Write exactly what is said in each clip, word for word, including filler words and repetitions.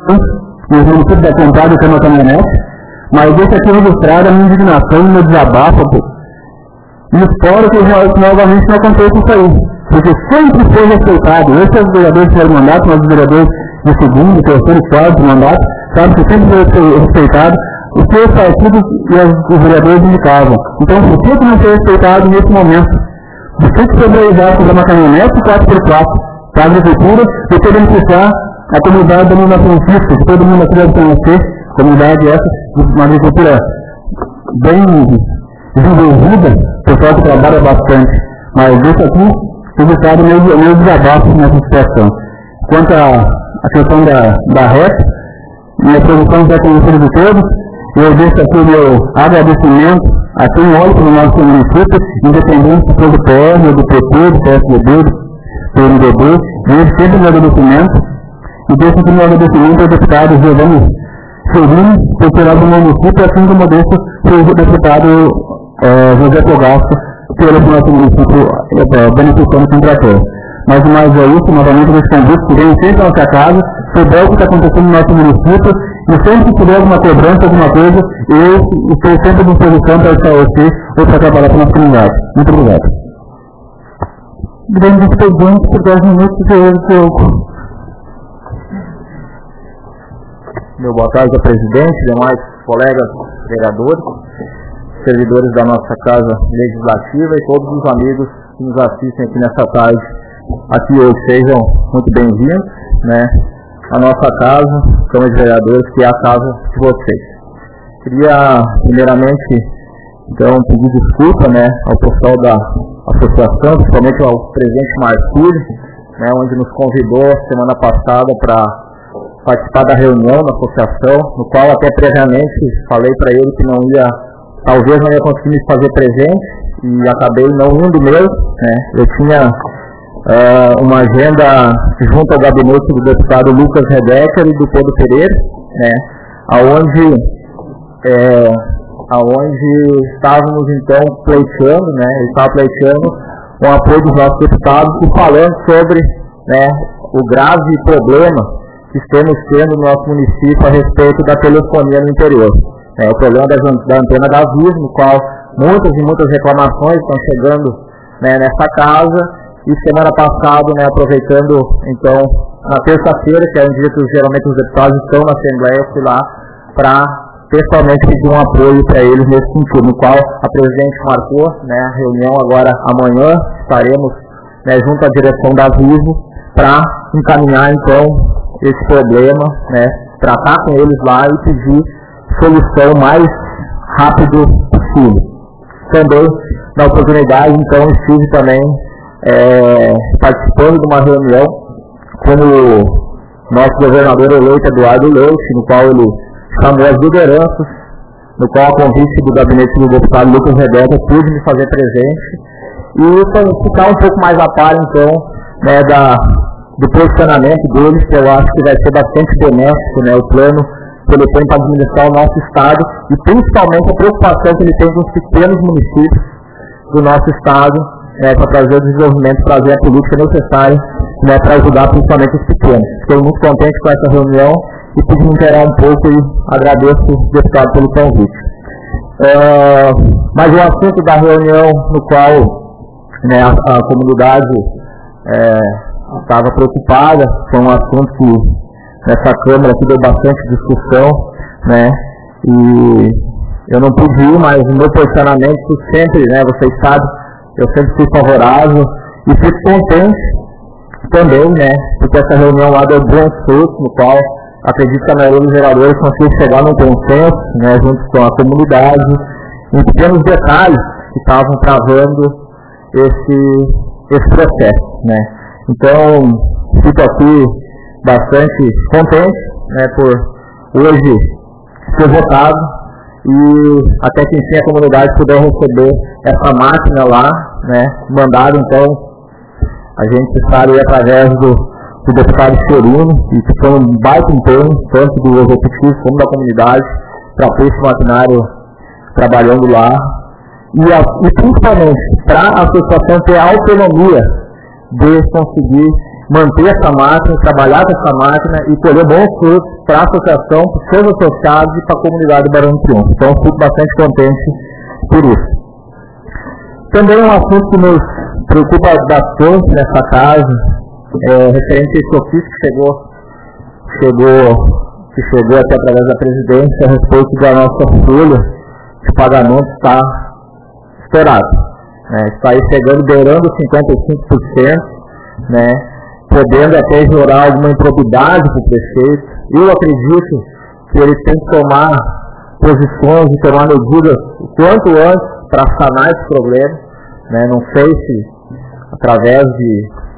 e os municípios da Contagem têm uma caminhonete, mas deixa aqui registrada a minha indignação, meu desabafo, e espero que novamente não aconteça isso aí, porque sempre foi respeitado. Esses vereadores de primeiro mandato, mas os vereadores de segundo, terceiro e quarto mandato, sabe que sempre foi respeitado os seus partidos e os vereadores indicavam. Então, por que não foi respeitado nesse momento? Por que priorizar fazer uma caminhonete quatro por quatro para a agricultura e ter beneficiar a comunidade da Mina Francisco, que todo mundo aqui deve conhecer, comunidade essa, uma agricultura bem desenvolvida, o pessoal que trabalha bastante. Mas isso aqui, registrado meio, meio desabafo nessa situação. Quanto à questão da, da R E P, minha produção já conhecida de todos, eu deixo aqui o meu agradecimento a quem olha para o nosso município, independente se for do P R, do P T, do P S D B, do M D B, deixo sempre o meu agradecimento, e deixo aqui o meu agradecimento ao deputado Giovanni Ferrini, por tirar do meu município, assim como eu deixo o deputado eh, José Fogaço, que olha para o nosso município eh, beneficiando com o trator. Mas mais é isso, novamente, esse convite que vem sempre à nossa casa, sobre o que está acontecendo no nosso município, e sempre que tiver alguma cobrança, alguma coisa, eu estou sempre à disposição para esclarecer ou para trabalhar com a nossa comunidade. Muito obrigado. Grande expediente, por dez minutos eu jogo. Meu boa tarde ao presidente, demais colegas vereadores, servidores da nossa casa legislativa e todos os amigos que nos assistem aqui nessa tarde, aqui hoje. Sejam muito bem-vindos, né, à nossa casa, Câmara de Vereadores, que é a casa de vocês. Queria, primeiramente, então, pedir desculpa, né, ao pessoal da associação, principalmente ao presidente Marcílio, né, onde nos convidou semana passada para participar da reunião da associação, no qual até previamente falei para ele que não ia, talvez não ia conseguir me fazer presente, e acabei não indo mesmo, né. Eu tinha uh, uma agenda junto ao gabinete do deputado Lucas Redecker e do Pedro Pereira, né, aonde, é, aonde estávamos então pleiteando, né, eu estava pleiteando o apoio dos nossos deputados e falando sobre, né, o grave problema que estamos tendo no nosso município a respeito da telefonia no interior. É, o problema da, da antena da Vivo, no qual muitas e muitas reclamações estão chegando, né, nessa casa, e semana passada, né, aproveitando, então, na terça-feira, que é um dia que geralmente os deputados estão na Assembleia, eu fui lá para pessoalmente pedir um apoio para eles nesse sentido, no qual a presidente marcou, né, a reunião agora amanhã, estaremos, né, junto à direção da Vivo para encaminhar então esse problema, né, tratar com eles lá e pedir solução o mais rápido possível. Também, na oportunidade, então, estive também é, participando de uma reunião com o nosso governador eleito, Eduardo Leite, no qual ele chamou as lideranças, no qual, a convite do gabinete do deputado Lucas Redecker, pude me fazer presente, e para ficar um pouco mais a par, então, né, da do posicionamento deles, que eu acho que vai ser bastante benéfico, né, o plano que ele tem para administrar o nosso estado e principalmente a preocupação que ele tem com os pequenos municípios do nosso estado, né, para trazer o desenvolvimento, trazer a política necessária, né, para ajudar principalmente os pequenos. Fiquei muito contente com essa reunião e pude me inteirar um pouco e agradeço o deputado pelo convite. É, mas o assunto da reunião no qual, né, a, a comunidade é, estava preocupada, foi um assunto que nessa Câmara aqui deu bastante discussão, né, e eu não pude ir, mas o meu posicionamento sempre, né, vocês sabem, eu sempre fui favorável e fico contente também, né, porque essa reunião lá deu bons frutos, no qual acredito que a maioria dos vereadores conseguiu chegar num consenso, né, junto com a comunidade, em pequenos detalhes que estavam travando esse, esse processo, né. Então, fico aqui bastante contente, né, por hoje ser votado e até que enfim a comunidade puder receber essa máquina lá, né, mandado então, a gente sabe através do, do deputado Chorino, e que foi um baita empenho, tanto do executivo como da comunidade, para ter esse maquinário trabalhando lá, e, a, e principalmente para a associação ter a autonomia de conseguir manter essa máquina, trabalhar com essa máquina e colher bons frutos para a associação, para os seus associados e para a comunidade do Barão do Triunfo. Então, fico bastante contente por isso. Também um assunto que nos preocupa bastante nessa casa, é, referente a esse ofício que chegou, chegou, que chegou até através da presidência a respeito da nossa folha de pagamento está estourado. Né, está aí chegando, beirando cinquenta e cinco por cento, né, podendo até gerar alguma improbidade para o prefeito. Eu acredito que ele tem que tomar posições e tomar medidas o quanto antes para sanar esse problema. Né, não sei se através de,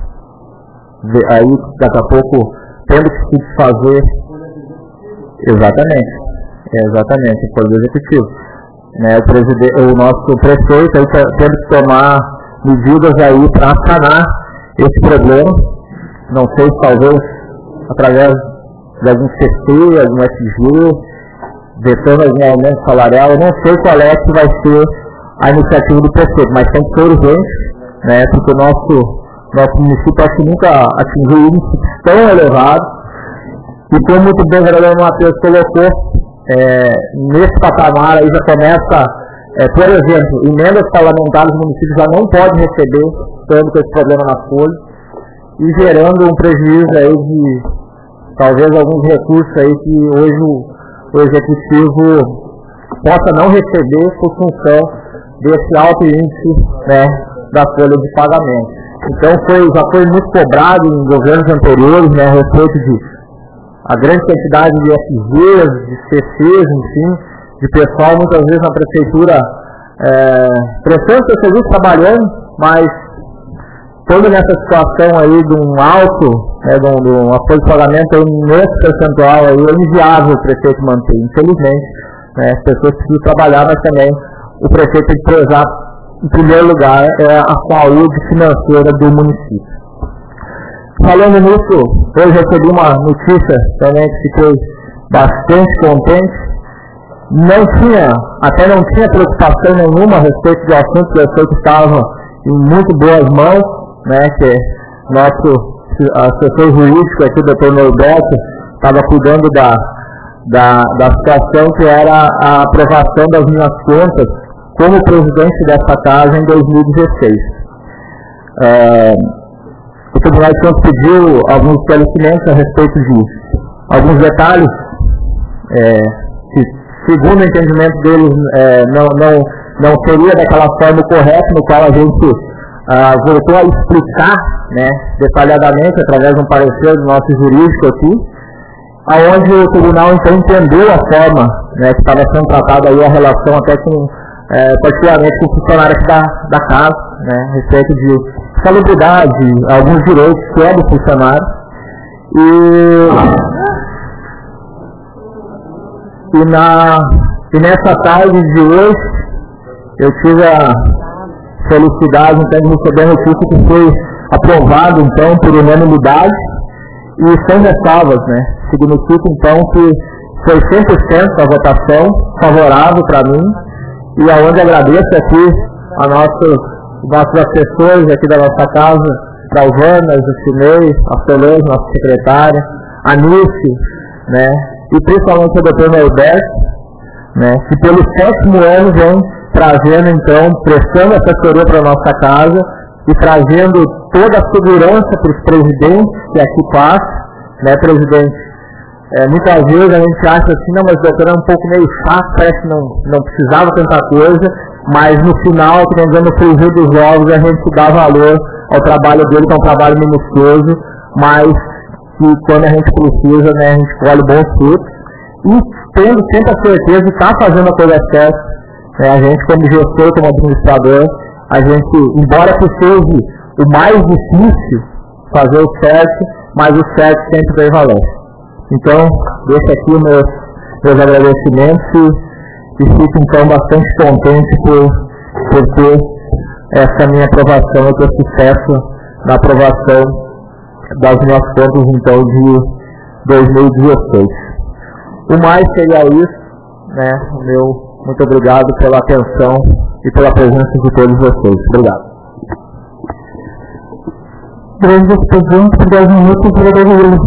de aí daqui a pouco tendo que se fazer exatamente, exatamente, o poder executivo. Né, o, presidente, o nosso prefeito aí tá tendo que tomar medidas aí para sanar esse problema. Não sei se talvez através de algum C C, algum F G, vetando algum aumento salarial. Eu não sei qual é que vai ser a iniciativa do prefeito, mas tem que ser urgente, né, porque o nosso, nosso município acho que nunca atingiu índices tão elevados. E como muito bem o vereador Matheus colocou, é, nesse patamar aí já começa, é, por exemplo, emendas parlamentares do município já não podem receber, estando com esse problema na folha, e gerando um prejuízo aí de talvez alguns recursos aí que hoje o, o executivo possa não receber por função desse alto índice, né, da folha de pagamento. Então foi, já foi muito cobrado em governos anteriores, né, a respeito de a grande quantidade de F Gs, de C Cs, enfim, de pessoal muitas vezes na prefeitura é, prestando seu serviço, trabalhando, mas toda nessa situação aí de um alto, né, de, um, de um apoio de pagamento aí, nesse percentual aí, é inviável o prefeito manter, infelizmente, né, as pessoas precisam trabalhar, mas também o prefeito tem que prezar, em primeiro lugar, é a saúde financeira do município. Falando nisso, hoje recebi uma notícia também que fiquei bastante contente. Não tinha, até não tinha preocupação nenhuma a respeito do assunto, que eu sei que estava em muito boas mãos, né, que nosso assessor jurídico aqui, o doutor Norberto, estava cuidando da, da, da situação que era a aprovação das minhas contas como presidente dessa casa em dois mil e dezesseis. É, o Tribunal de Contas pediu alguns esclarecimentos a respeito disso. Alguns detalhes, é, que, segundo o entendimento deles, é, não, não, não seria daquela forma correta, no qual a gente ah, voltou a explicar, né, detalhadamente, através de um parecer do nosso jurídico aqui, aonde o Tribunal então entendeu a forma, né, que estava sendo tratada aí a relação até com, é, particularmente com o funcionário aqui da, da casa, né, a respeito de salubridade, alguns direitos que é do funcionário. E, e, na, e nessa tarde de hoje, eu tive a felicidade então, de receber a notícia que foi aprovado então, por unanimidade e sem ressalvas, né? Significa então que foi cem por cento a votação favorável para mim, e aonde agradeço aqui a nossos nossos assessores aqui da nossa casa, a Alvana, a Justinei, a Solange, nossa secretária, a Nice, né, e principalmente o doutor Norberto, né, que pelo sétimo ano vem trazendo, então, prestando assessoria para a nossa casa e trazendo toda a segurança para os presidentes que aqui passam, né, presidente? É, muitas vezes a gente acha assim, não, mas o doutor é um pouco meio chato, parece que não, não precisava tanta coisa, mas no final, que nós vamos frigir dos ovos, a gente dá valor ao trabalho dele, que é um trabalho minucioso, mas que quando a gente precisa, né, a gente colhe bons frutos, e tendo sempre a certeza de estar fazendo a coisa certa, né, a gente como gestor, como administrador, a gente, embora que seja o mais difícil fazer o certo, mas o certo sempre tem valor. Então, deixo aqui meus, meus agradecimentos e, e fico então bastante contente por, por ter essa minha aprovação e ter sucesso na aprovação das minhas contas então de dois mil e dezesseis. O mais seria isso, né? O meu muito obrigado pela atenção e pela presença de todos vocês. Obrigado. grande expediente por dez minutos, vereador Willis.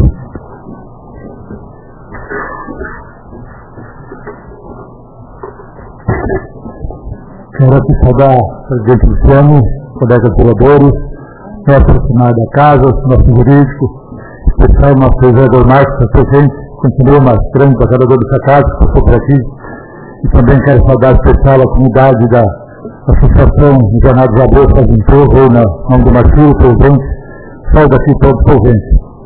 Quero aqui saudar o presidente Luciano, colegas vereadores, nosso funcionário da casa, nosso jurídico, especial nosso vereador Marcos, presente, continua mais grande batalhador dessa casa, que passou por aqui. E também quero saudar especial a comunidade da Associação Jornada de Abreu, Faz Emprego, ou na nome do Marcelo, presidente, saúde aqui todos presentes.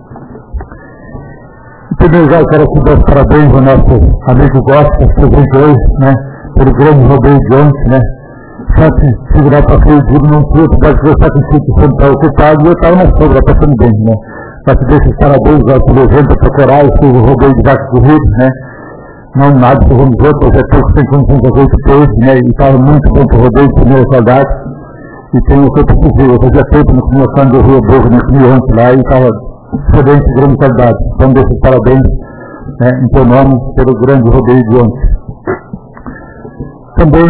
Em primeiro lugar, quero aqui dar os parabéns ao nosso amigo Gosta, presente hoje, né, pelo grande rodeio de ontem, né. Só que segurar para ser duro não tinha, pode gostar que o sítio sempre está ocupado e eu estava na sobra, passando bem, né. Mas te deixo os parabéns ao evento para procurar esse rodeio de vaca corrida, né. Não nada que vamos ver, pois é pouco sem condição de fazer peixe, né, e estava muito bom para o rodeio de primeira qualidade. E tenho feito o possível, eu fazia tempo no começo do Rio Bovo, no comi ontem lá, e estava excelente, de grande qualidade. Então, deixo os parabéns, né, em teu nome, pelo grande rodeio de ontem. Também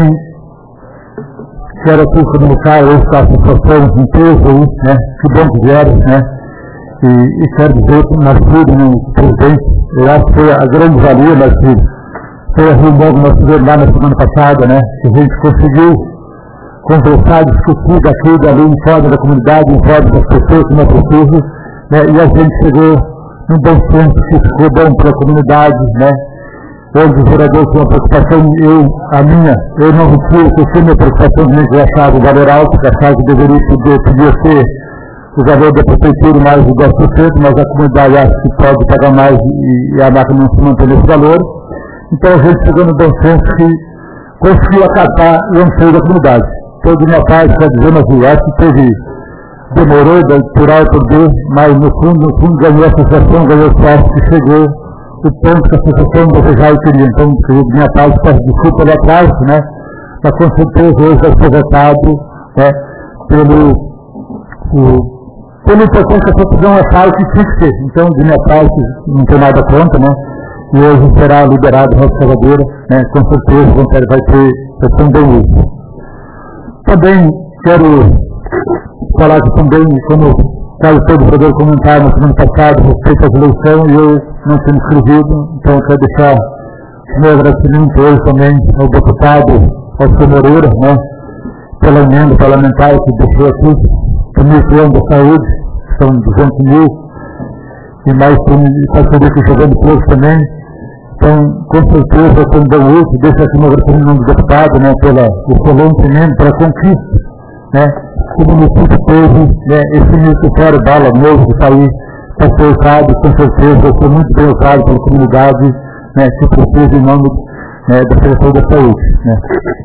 quero aqui comunicar hoje com a associação de empresa, né, que bom que vieram, né, e, e quero dizer que nós filhos, no presidente, eu acho que foi a grande valia, nós filhos, foi a reunião que nós tivemos lá na semana passada, né, que a gente conseguiu conversar, discutir daqui, dali, em fora da comunidade, em fora das pessoas que não precisam, né, e a gente chegou num bom senso que ficou bom para a comunidade, né, onde o vereador tinha uma preocupação, eu, a minha, eu não retiro, porque eu tinha minha preocupação de que eu achava o valor alto, que achava que deveria poder, podia ser o valor da prefeitura mais de dez por cento, mas a comunidade acha que pode pagar mais e, e a máquina não se mantém nesse valor. Então a gente chegou no bom senso que conseguiu acatar o anseio da comunidade. Todo minha parte está dizendo assim, acho que teve, demorou por A e por B, mas no fundo, no fundo ganhou a associação, ganhou o espaço que chegou o ponto que a associação desejava e queria. Então, de minha parte, peço desculpa pelo atraso, né, mas com certeza hoje vai ser votado, né, pelo, o, pelo importante que a associação é fala que tinha que ser. Então, de minha parte, não tem nada contra, né, e hoje será liberado a Roça Salvadeira, né, com certeza vai ter sessão bem útil. Também quero falar que também, como caso todo poder comentar na semana passada, respeito às eleições, e eu não tenho escrevido, então eu quero deixar meu agradecimento hoje também ao deputado Alceu Moreira, né, pela emenda parlamentar que deixou aqui, também o plano da saúde, que são duzentos mil, e mais parceria que chegando pouco também. Então, com certeza, como deu útil, deixo aqui meu agradecimento do deputado, né, pela excelente emenda, pela conquista, né, que o município teve, né, esse município bala novo que está aí, para ser usado, com certeza, vai ser muito bem usado pela comunidade, né, que precisa em nome, né, da Secretaria da Saúde, né.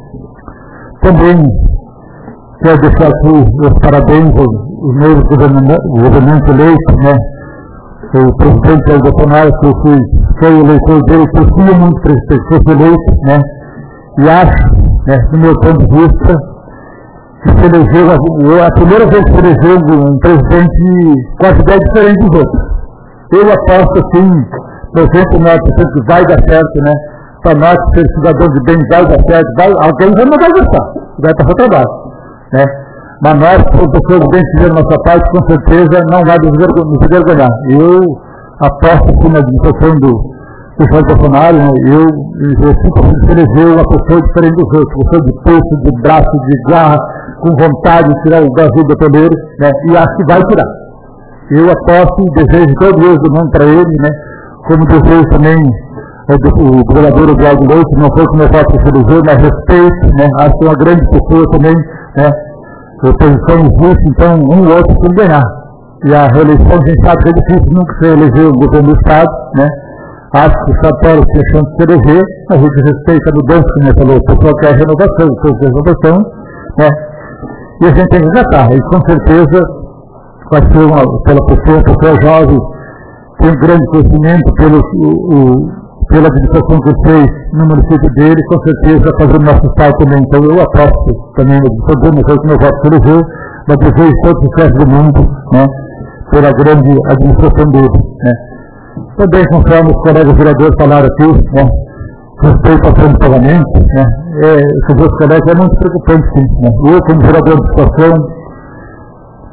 Também quero deixar aqui os parabéns aos meus governantes eleitos, né, o presidente Jair Bolsonaro, que eu fui, foi o eleitor dele, confio muito para ele ser eleito, né, e acho, né, do meu ponto de vista, que se elegeu, a, a primeira vez que se elegeu um presidente com a ideia diferente dos outros. Eu aposto assim, noventa e nove por cento que vai dar certo, né, para nós ser cidadão de bem, vai dar certo, vai, alguém vai não vai gostar, vai passar trabalho, né. Mas nós, como pessoas bem fizeram nossa parte, com certeza não vai nos envergonhar. Eu aposto aqui na administração do Jair Bolsonaro, né, eu, eu fico se eleger uma pessoa diferente dos outros, pessoa de peito, de braço, de garra, com vontade de tirar o Brasil do peleiro, né, e acho que vai tirar. Eu aposto e desejo todo Deus do mundo para ele, né, como desejo também é, do, o governador Eduardo Leite, não foi como eu faço se eleger, mas respeito, né, acho que é uma grande pessoa também, né. A oposição existe, então um ou outro tem que ganhar. E a reeleição a gente sabe que é difícil, nunca se eleger o governo do Estado, né? Acho que o Estado pode ter chance de se eleger, a gente respeita a mudança, como eu falou, o pessoal quer renovação, o pessoal quer renovação, né? E a gente tem que acatar, e com certeza vai ser uma, pela pessoa, a pessoa jovem, tem um grande conhecimento pelo, o, o, pela administração que ele fez no município dele, com certeza vai fazer o nosso Estado também. Então eu aposto também, eu não sei que meu voto se elegeu, mas desejo todo o sucesso do mundo, né, pela grande administração dele, né. Também, conforme os colegas vereadores falaram aqui, né, respeito ao plano de pagamento, né, é, os meus colegas é muito preocupante, sim, né. Eu, como vereador de situação,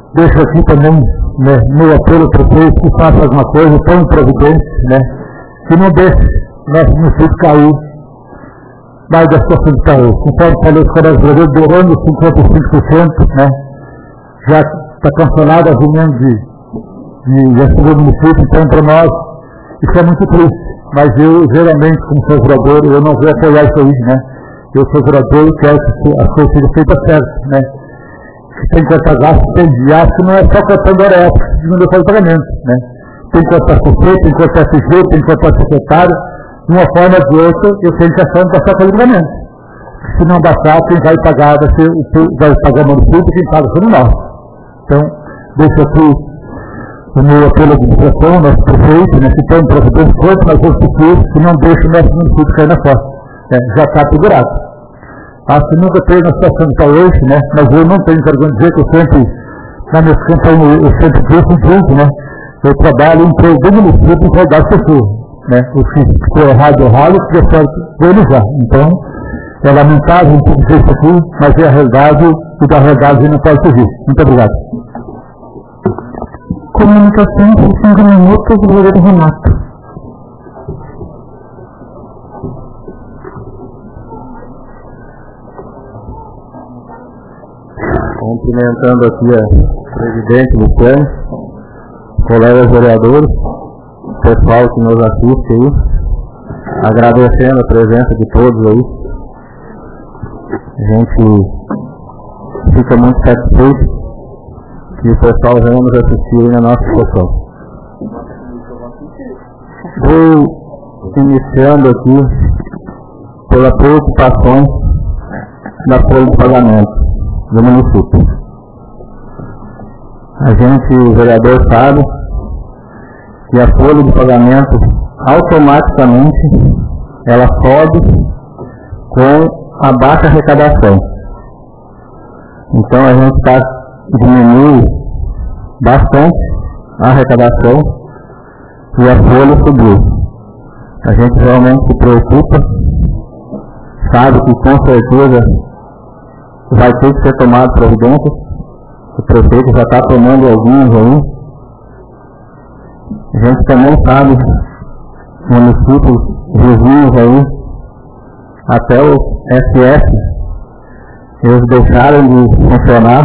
deixo aqui também, né, meu apelo para vocês que façam alguma coisa tão providente, né, que não deixe nosso município cair mais da situação de cair. Conforme falei, os colegas brasileiros beirando cinquenta e cinco por cento, né, já está cancelado as emendas de, de gestão do município, então para nós isso é muito triste, mas eu geralmente como sou vereador, eu não vou apoiar isso aí, né, eu sou vereador e quero que as coisas sejam feitas certas, né. Se tem que cortar gasto, tem de acho que não é só cortando hora extra, diminuir o pagamento, né? Tem que cortar C C, tem que cortar S G, tem que cortar secretário, de uma forma ou de outra, eu tenho que achar de passar pelo pagamento. Se não baixar, quem vai pagar vai, ser, vai pagar o município, quem paga sendo nós. Então, deixo aqui o meu apelo à administração, nosso prefeito, né, que tem providência quanto mais possível, que não deixe o nosso município cair na fossa. É, já está figurado. Acho que nunca teve uma situação de hoje, né? Mas eu não tenho vergonha de dizer que eu sempre, na minha campanha, eu sempre disse um pouco, né? Eu trabalho em prol do município para dar as pessoas, né? O que ficou errado, errado, o que deu certo, deu já. Então, é lamentável um pouco dizer isso aqui, mas é a realidade, e da realidade não pode fugir. Muito obrigado. Comunicação, cinco minutos, vereador Renato. Cumprimentando aqui a presidente Luciane, colegas vereadores, pessoal que nos assiste aí, agradecendo a presença de todos aí. A gente fica muito satisfeito que o pessoal venha nos assistir aí na nossa sessão. Vou iniciando aqui pela preocupação da folha de pagamento do município. A gente, o vereador, sabe que a folha de pagamento automaticamente ela sobe com a baixa arrecadação. Então a gente está diminuindo bastante a arrecadação e a folha subiu. A gente realmente se preocupa, sabe que com certeza vai ter que ser tomado providência. O prefeito já está tomando alguns aí. A gente também sabe, municípios vizinhos aí, até o S S, eles deixaram de funcionar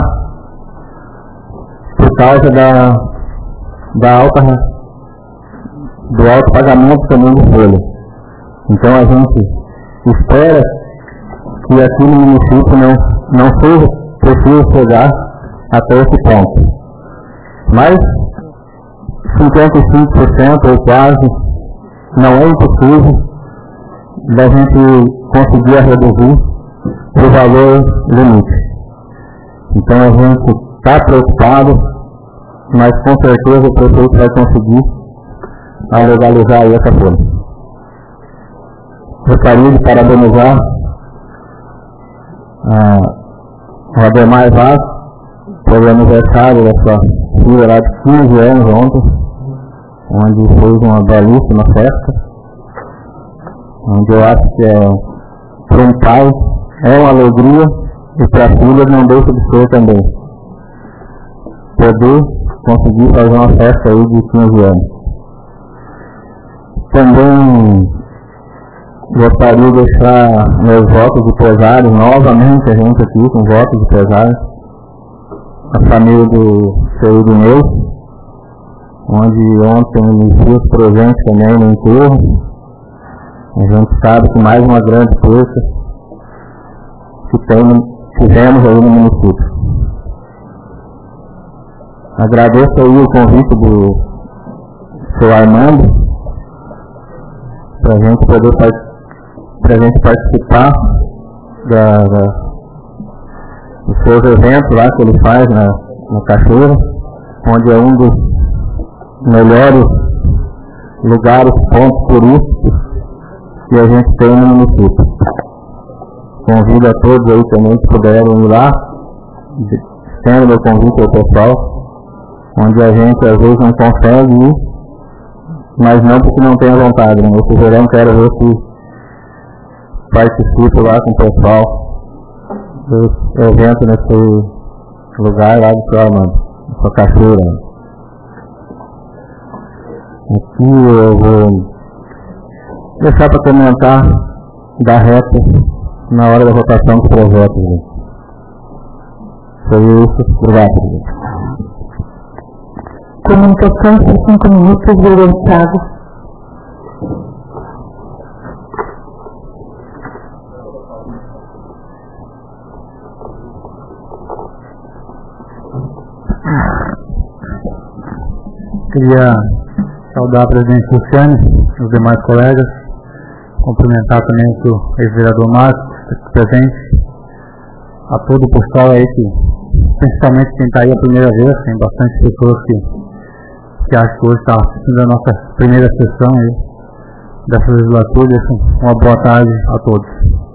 por causa da, da alta, do alto pagamento também de folha. Então a gente espera que aqui no município não, não seja preciso chegar até esse ponto. Mas cinquenta e cinco por cento ou quase não é impossível da gente conseguir reduzir o valor limite. Então a gente está preocupado, mas com certeza o prefeito vai conseguir a legalizar aí essa folha. Gostaria de parabenizar o Ademar Vaz pelo aniversário da sua filha lá de quinze anos ontem, onde fez uma belíssima festa, onde eu acho que é, para um pai é uma alegria e para a filha não deixa de ser também. Poder conseguir fazer uma festa aí de quinze anos. Também gostaria de deixar meus votos de pesar, novamente a gente aqui com votos de pesar, a família do seu Irineu, onde ontem me fiz presente também no enterro. A gente sabe que mais uma grande perca que tem, tivemos aí no município. Agradeço aí o convite do seu Armando para a gente poder pra gente participar da, da, dos seus eventos lá que ele faz na, na Cachoeira, onde é um dos melhores lugares, pontos turísticos que a gente tem no município. Convido a todos aí também que puderam ir lá, sendo meu convite ao pessoal, onde a gente às vezes não consegue ir, mas não porque não tem a vontade, né? Esse verão quero ver se participo lá com o pessoal do evento nesse lugar lá do seu Armando. essa cachoeira. Aqui eu vou deixar para comentar da reta na hora da votação do projeto. Foi isso, obrigado. Comunicação por cinco minutos, vereador Thiago. Queria saudar a presidente Luciane, os demais colegas, cumprimentar também o ex-vereador Márcio, presente, a todo o pessoal aí que, principalmente quem está aí a primeira vez, tem bastante pessoas que, que acham que hoje está assistindo a nossa primeira sessão aí dessa legislatura. Uma boa tarde a todos.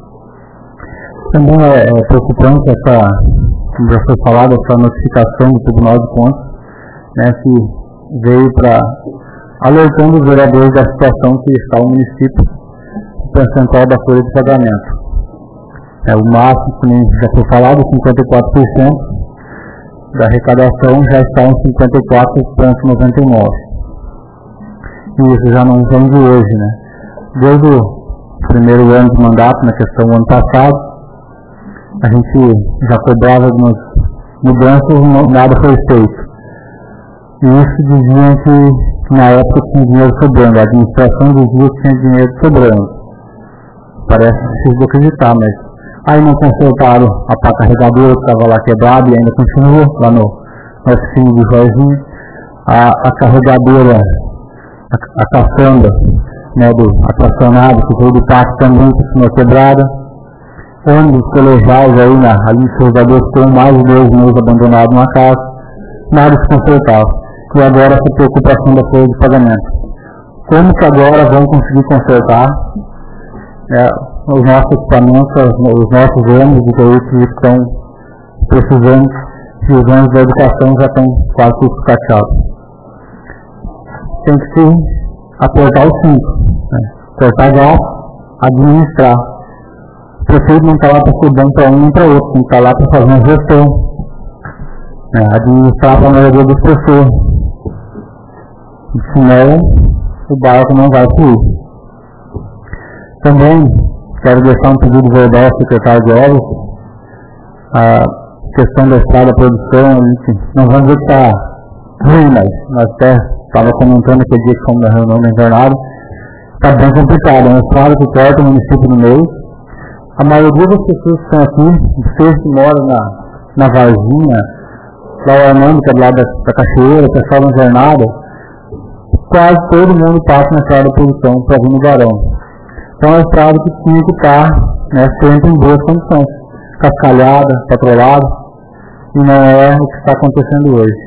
Também é, é preocupante essa, como já foi falado, essa notificação do Tribunal de Contas, né, que veio para alertando os vereadores da situação que está o município, o percentual da folha de pagamento. É, o máximo, como já foi falado, cinquenta e quatro por cento da arrecadação já está em cinquenta e quatro vírgula noventa e nove por cento. E isso já não vem de hoje, né? Desde o primeiro ano de mandato, na questão do ano passado, a gente já cobrava algumas mudanças e nada foi feito. E isso diziam que na época tinha dinheiro sobrando, a administração dizia que tinha dinheiro sobrando. Parece difícil de acreditar, mas aí não consertaram a pá carregadora que estava lá quebrada e ainda continua lá no, no oficina de Jorginho. A, a carregadora, a, a caçamba, né, do atracionado que veio do parque também continuou quebrada. Ônibus colegiais aí na, ali em Salvador ficou mais de dois meses abandonado numa casa, nada se consertava. E agora essa preocupação da folha de pagamento. Como que agora vão conseguir consertar é, os nossos equipamentos, os nossos ônibus e veículos que estão precisando, e os ônibus da educação já estão quase tudo cateados. Tem que se apertar o cinto, né? Cortar gasto, administrar. O prefeito não está lá para ser bom para um nem para outro, tem que estar lá para fazer uma gestão, né? Administrar para a maioria das pessoas. Senão o barco não vai fluir. Também quero deixar um pedido verbal ao secretário de obras. A questão da estrada produção, a gente não vamos dizer que está ruim, mas nós até estava comentando aquele dia que fomos na reunião da invernada, está bem complicado. É uma estrada que corta o município no meio. A maioria das pessoas que estão aqui, vocês que moram na, na Varginha, lá o Armando, que é do lado da, da Cachoeira, o pessoal da invernada, quase todo mundo passa na estrada da produção para vir no Barão. Então é uma estrada que tinha que estar, né, sempre em boas condições, cascalhada, patrolada, e não é o que está acontecendo hoje.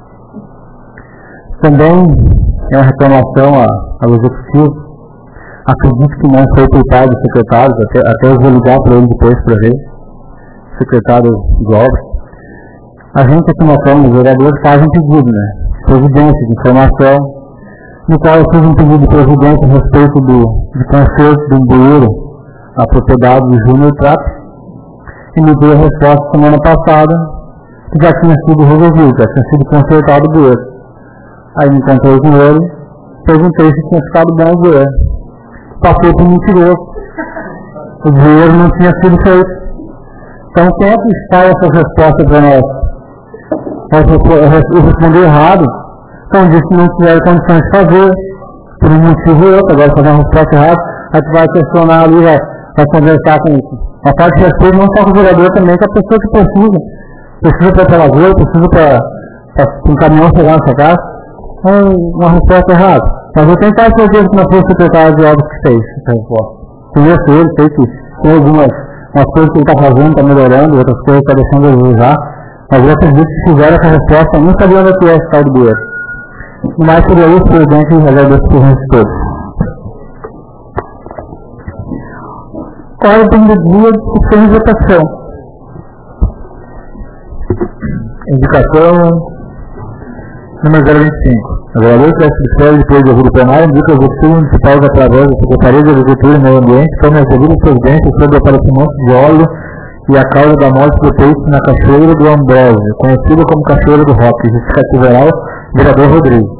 Também é uma reclamação ao executivo, acredito que não foi por parte dos secretários, até, até eu vou ligar para ele depois para ver, secretário de obras. A gente aqui na Câmara dos Vereadores faz um pedido, né, de providência, de informação, no qual eu fiz um pedido de providência a respeito do, de conserto do bueiro à propriedade do Júnior Trapp, e me deu a resposta semana passada que já tinha sido resolvido, já tinha sido consertado o bueiro. Aí me encontrei com ele, perguntei se tinha ficado bom o bueiro. Passou por mentiroso. O bueiro não tinha sido feito. Então quem é que está essa resposta para nós? Eu respondi errado. Então disse que não tiveram condições de fazer, por um motivo ou outro, agora fazer uma resposta errada, aí tu vai questionar ali, vai, vai conversar com a parte de respeito, não só com o vereador também, com a pessoa que precisa, precisa para aquela rua, precisa para um caminhão chegar na sua casa, então uma resposta errada. Mas eu tenho quase certeza que não foi o secretário de obras que fez essa resposta. Conheço ele, sei que tem algumas umas coisas que ele está fazendo, está melhorando, outras coisas está deixando a desejar, mas eu acredito que fizeram essa resposta, eu não sabia onde é que é esse tal do bueiro. Mas seria isso, presidente, e agradeço por isso todos. Ordem do dia, discussão e votação. Indicação número zero vinte e cinco. A vereadora que escreve depois do Rio Plenário indica os executivos municipais através da Secretaria de Agricultura e Meio Ambiente tome as devidas providências sobre o aparecimento de óleo e a causa da morte do peixe na Cachoeira do Ambrósio, conhecida como Cachoeira do Roque, justificativo geral, vereador Rodrigo.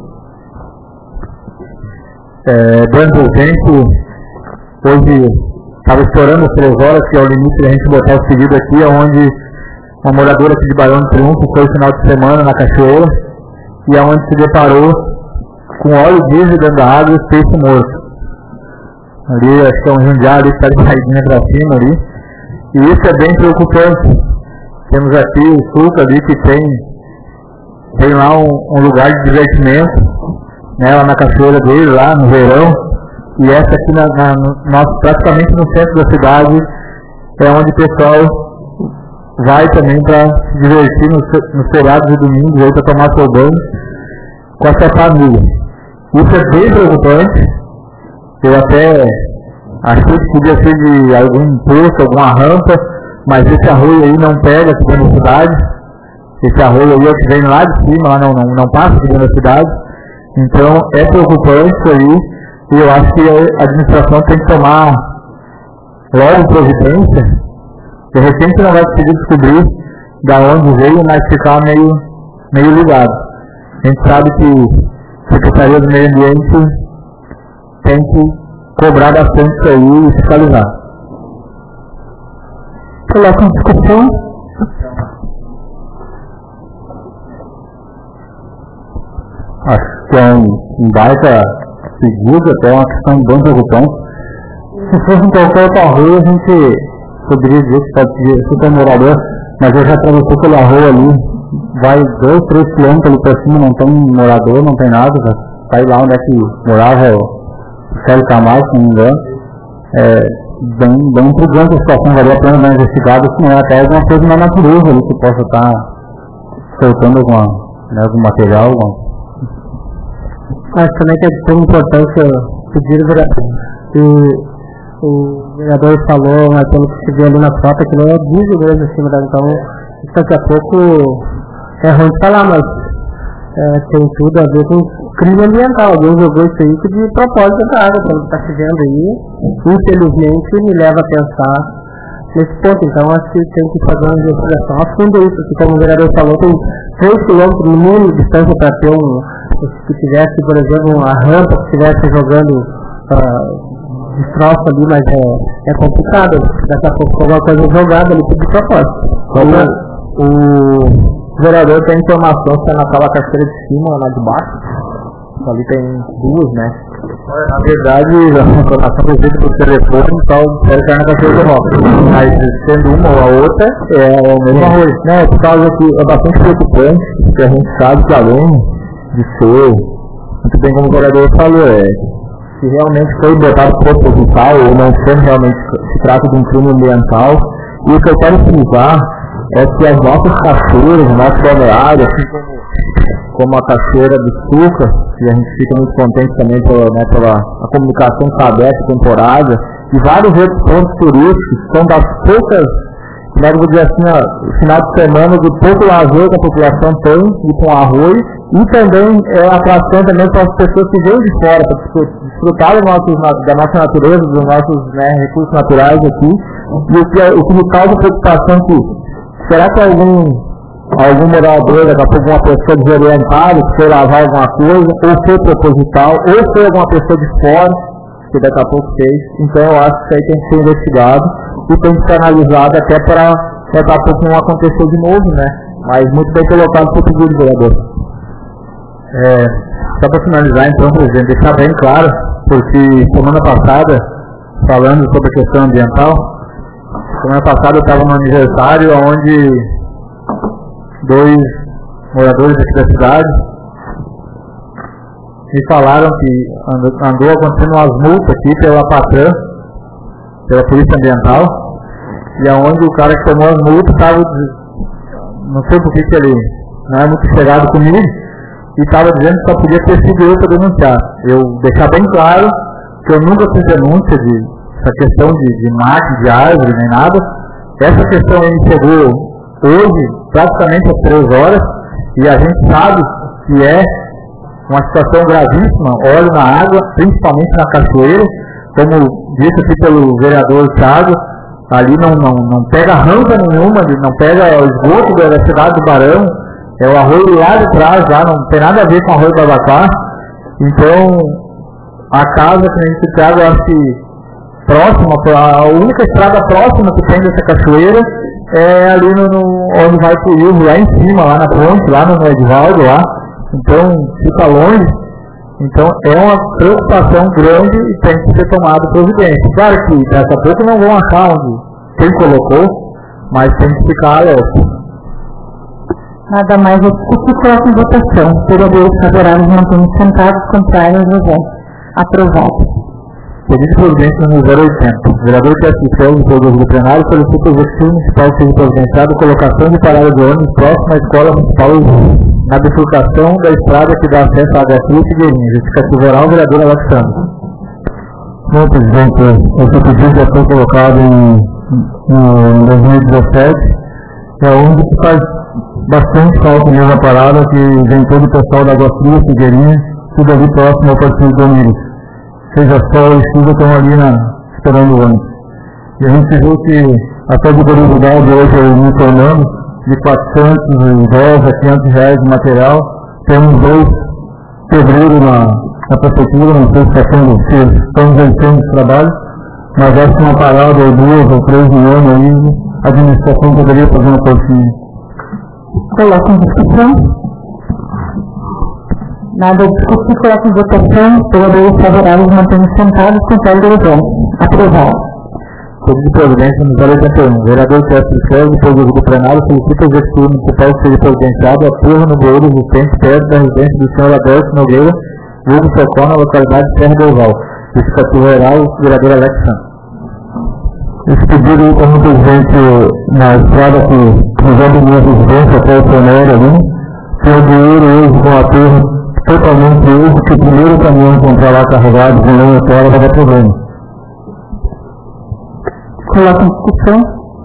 É, durante o tempo, hoje estava estourando as três horas, que é o limite da gente botar o seguido aqui, onde uma moradora aqui de Barão do Triunfo foi no final de semana na Cachoeira, e aonde se deparou com óleo diesel dentro da água e os peixes mortos. Ali, acho que é um jundiá ali que está de saidinha para cima ali. E isso é bem preocupante. Temos aqui o Sulca ali que tem, tem lá um, um lugar de divertimento, né, lá na cachoeira dele, lá no verão. E essa aqui, na, na, no, praticamente no centro da cidade, é onde o pessoal vai também para se divertir nos, nos feriados e domingos, aí para tomar seu banho com a sua família. Isso é bem preocupante. Eu até achei que podia ser de algum poço, alguma rampa, mas esse arroio aí não pega aqui dentro da cidade. Esse arroio aí é que vem lá de cima, lá não, não, não passa aqui dentro da cidade. Então é preocupante isso aí, e eu acho que a administração tem que tomar logo providência. De repente não vai conseguir descobrir da onde veio, mas ficar meio, meio ligado. A gente sabe que a Secretaria do Meio Ambiente tem que cobrar bastante isso aí e fiscalizar. Coloca em discussão. Acho que é um, um baita seguido, até uma questão bem preocupante. Se fosse em qualquer outra rua, a gente poderia dizer que pode ser super morador, mas eu já atravessei pela rua ali, vai dois, três quilômetros ali pra cima, não tem morador, não tem nada, sai lá onde é que morava o Célio Camargo, se não me engano. É bem, bem intrigante a situação, valia a pena dar investigado, se não é até alguma coisa na natureza ali que possa estar soltando alguma, né, algum material. Alguma... Acho também que é de toda importância pedir o vereador. E o vereador falou, mas pelo que se vê ali na foto, que não é diesel mesmo em cima da, então daqui a pouco é ruim de falar, mas é, tem tudo a ver com crime ambiental. Alguém jogou isso aí de propósito da água, pelo que está se vendo aí, infelizmente me leva a pensar nesse ponto. Então acho que tem que fazer uma investigação a fundo isso, porque como o vereador falou, tem três quilômetros no mínimo de distância para ter um, se tivesse, por exemplo, uma rampa que estivesse jogando uh, destroço ali, mas é, é complicado, daqui a pouco alguma coisa jogada ali de propósito. O, o vereador tem informação se é naquela cachoeira de cima ou na de baixo. Ali tem duas, né? Na verdade, a informação foi feita por telefone e tal, era que era na cachoeira do Roque. Mas sendo uma ou a outra, é o mesmo arroz. Não, por causa que é bastante preocupante, porque a gente sabe que além de ser, muito bem como o vereador falou, é, se realmente foi botado proposital ou não for realmente, se trata de um crime ambiental. E o que eu quero frisar é que as nossas cachoeiras, os nossos balneários, assim como, como a cachoeira do Sulca, e a gente fica muito contente também pela, né, pela a comunicação que está aberta, temporária, e vários outros pontos turísticos, são das poucas, né, eu vou dizer assim, ó, final de semana de pouco lazer que a população tem, e com arroz, e também é atração também para as pessoas que vêm de fora, para desfrutar do nosso, da nossa natureza, dos nossos, né, recursos naturais aqui. E o que, o que me causa preocupação é que, será que algum, algum morador, daqui a pouco uma pessoa desorientada, que foi lavar alguma coisa, ou foi proposital, ou foi alguma pessoa de fora, que daqui a pouco fez. Então eu acho que isso aí tem que ser investigado e tem que ser analisado até para daqui a pouco não acontecer de novo, né? Mas muito bem colocado por pedido, vereador. É, só para finalizar então, presidente, deixar bem claro, porque semana passada, falando sobre a questão ambiental, semana passada eu estava no aniversário onde dois moradores aqui da cidade me falaram que andou, andou acontecendo umas multas aqui pela Patran, pela Polícia Ambiental, e aonde o cara que tomou as multas estava, não sei por que que ele não é muito chegado comigo, e estava dizendo que só podia ter sido eu para denunciar. Eu deixar bem claro que eu nunca fiz denúncia de essa questão de, de mate, de árvore, nem nada. Essa questão aí me chegou hoje, praticamente às três horas, e a gente sabe que é uma situação gravíssima, óleo na água, principalmente na cachoeira, como disse aqui pelo vereador Thiago, ali não, não, não pega rampa nenhuma, não pega o esgoto da cidade do Barão, é o arroio lá de trás, lá, não tem nada a ver com o arroio do Babacá. Então, a casa que a gente Thiago, eu acho que próxima, a única estrada próxima que tem dessa cachoeira é ali no, no, onde vai pro rio, lá em cima, lá na ponte, lá no Edvaldo, lá. Então, fica longe. Então, é uma preocupação grande e tem que ser tomado providência. Claro que daqui a pouco não vão achar onde quem colocou, mas tem que ficar alerta. Nada mais é que se coloca em votação. Vereadores favoráveis mantêm-se sentados, contrários aos votos. Aprovado. Pedido de providência no zero oitenta. O vereador que assistiu no programa do plenário solicita ao executivo municipal seja providenciado a colocação de parada de ônibus próxima à escola municipal na bifurcação da estrada que dá acesso à Água Fria e Figueirinha. Justificativo oral, o vereador Alexandre. Bom, presidente, esse pedido já foi colocado em, em dois mil e dezessete. É onde faz bastante falta mesmo a parada, que vem todo o pessoal da Água Fria e Figueirinha, tudo ali próximo ao Partido do Domingos. Seja sol e chuva, estão ali na, esperando o ônibus. E a gente viu que a solidariedade hoje, eu me informando, de quatrocentos dez a quinhentos reais de material, temos dois fevereiro na, na prefeitura, não sei se está sendo, se estão vencendo esse trabalho, mas acho que uma parada ou duas ou três milhões aí, a administração poderia fazer uma porcinha. Coloca em discussão. Nada discutir, coloca em votação. Vereadores favoráveis mantêm-se sentados, contrários aos votos. Aprovado. Pedido de providência no zero oitenta e um. O vereador que assistiu depois do grupo plenário solicita ao executivo municipal que seja providenciado a turma no bueiro existente perto da residência do senhor Adolfo Nogueira, Hugo Socó, na localidade de Serra do Oval. Justificativo oral, o vereador Alexandre. Esse pedido, como presidente, na estrada que resolve a minha residência até o plenário ali, tem o bueiro hoje com a turma totalmente uso, que o primeiro caminhão que entrar lá carregado com lenha fora vai dar problema. Coloca em discussão.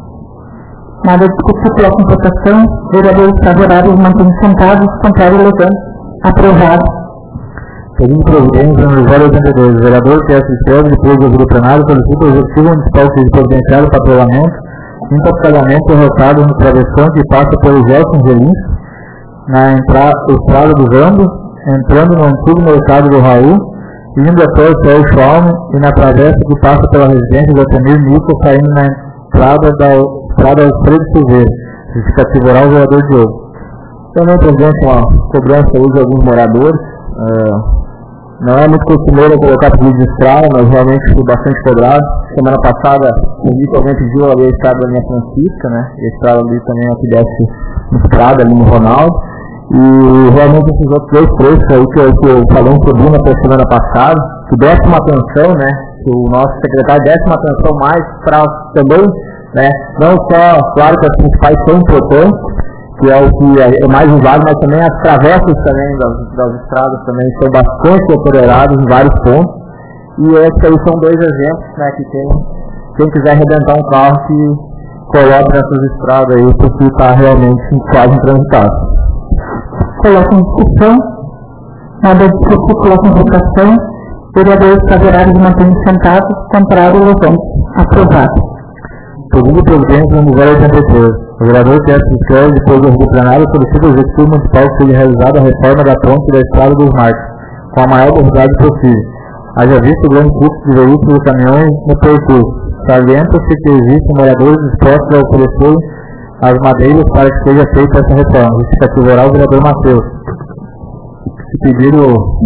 Nada discutir, coloca em votação. Vereadores favoráveis mantêm-se sentados, contrários aos votos. Aprovado. Pedido de providência no zero oitenta e dois. O vereador que assistiu depois do grupo plenário solicita ao executivo municipal que seja providenciado o patrulhamento e encapsulhamento derrotado no travessão que passa pelo Gerson Gelins, na entrada, estrada do Zambo, entrando no antigo mercado do Raul, indo até o Céu Schwalm e na travessa que passa pela residência do Atenir Nico, saindo na entrada da estrada Alfredo Silveira. Justificativo oral, o vereador Diogo. Também, presidente, uma cobrança aí de alguns moradores. É, não é muito costumeiro colocar pedido de estrada, mas realmente fui bastante cobrado. Semana passada, o Nico alguém pediu ali a estrada da linha Francisca, né? E a estrada ali também é que desce no estrada ali no Ronaldo. E realmente esses outros dois trechos aí que eu, que eu falei em tribuna até semana passada, que desse uma atenção, né, que o nosso secretário desse uma atenção mais para também, né, não só, claro que as principais são importantes, que é o que é mais usado, mas também as travessas também das, das estradas também são bastante deterioradas em vários pontos. E esses aí são dois exemplos, né, que tem, quem quiser arrebentar um carro que coloque nessas estradas aí, porque está realmente quase intransitado. Coloca em discussão. Nada discutir, coloca em votação. Vereadores favoráveis mantêm-se sentados, contrários aos votos. Aprovado. Pedido de providência no zero oitenta e três. O vereador que assistiu depois do grupo plenário solicita ao executivo municipal que seja realizada a reforma da ponte da estrada dos Marcos, com a maior velocidade possível. Haja visto o grande fluxo de veículos e caminhões no percurso. Salienta-se que existem moradores dispostos a oferecer as madeiras para que seja feita essa reforma. Justificativo oral, o vereador Matheus. Esse pedido,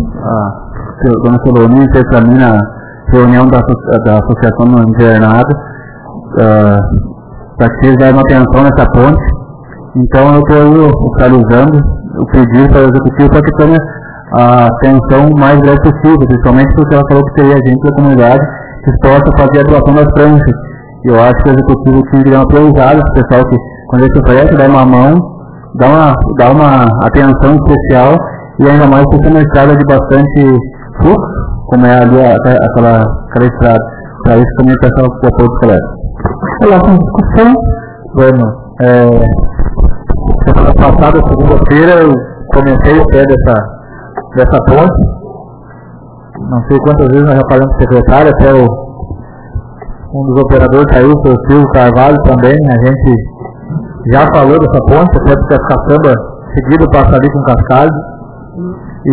a dona Soloni fez para mim na reunião da, da associação não dizer nada, uh, para que eles darem uma atenção nessa ponte. Então eu estou fiscalizando o pedido para o executivo para que tenha a atenção mais breve possível, principalmente porque ela falou que teria gente da comunidade disposta a fazer a doação das pranchas. Eu acho que o executivo tinha que dar uma prioridade para o pessoal que, quando ele se oferece, dá uma mão, dá uma, dá uma atenção especial, e ainda mais por ser uma estrada de bastante fluxo, como é ali a, aquela, aquela estrada. Para isso também o pessoal que apoio dos colegas. Coloca em discussão. Bueno, é, semana passada, segunda-feira, eu comecei o pé dessa, dessa ponte. Não sei quantas vezes nós já falamos com o secretário, até o um dos operadores está aí, o seu Silvio Carvalho também, a gente já falou dessa ponte, até porque a caçamba seguido passa ali com Cascalho, e,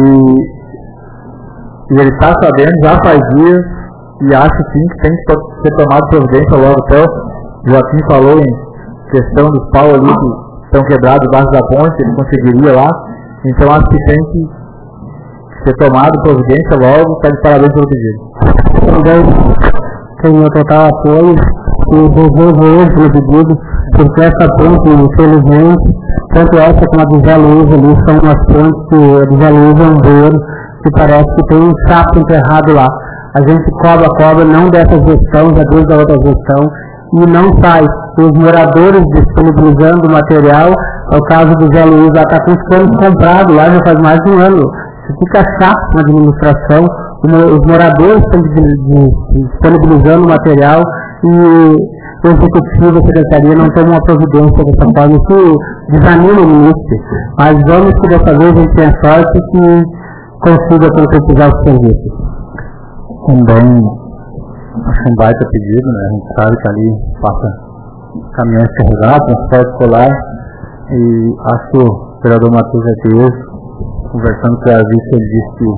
e ele está sabendo, já faz dias, e acha sim que tem que ser tomado providência logo. Até o Joaquim falou em questão dos pau ali que estão quebrados debaixo da ponte, ele conseguiria lá, então acho que tem que ser tomado providência logo. Está de parabéns pelo pedido. Também tenho meu total apoio e desejo hoje pelo pedido, porque essa ponte, infelizmente, tanto essa como a do Zé Luiz ali, são umas pontes que a do Zé Luiz é um beiro, que parece que tem um sapo enterrado lá. A gente cobra, cobra, não dessa gestão, já desde a outra gestão, e não sai. Os moradores disponibilizando o material, é o caso do Zé Luiz, lá está com os canos comprados, lá já faz mais de um ano. Fica chato na administração, os moradores estão disponibilizando o material e o executivo, a secretaria não tem uma providência dessa forma. Isso desanima o município, mas vamos que dessa vez a gente tenha sorte que consiga concretizar os serviços. Também acho um baita pedido, né? A gente sabe que ali passa caminhões carregados, transporte escolar, e acho que o vereador Matheus vai ter hoje, conversando com a vice, ele disse que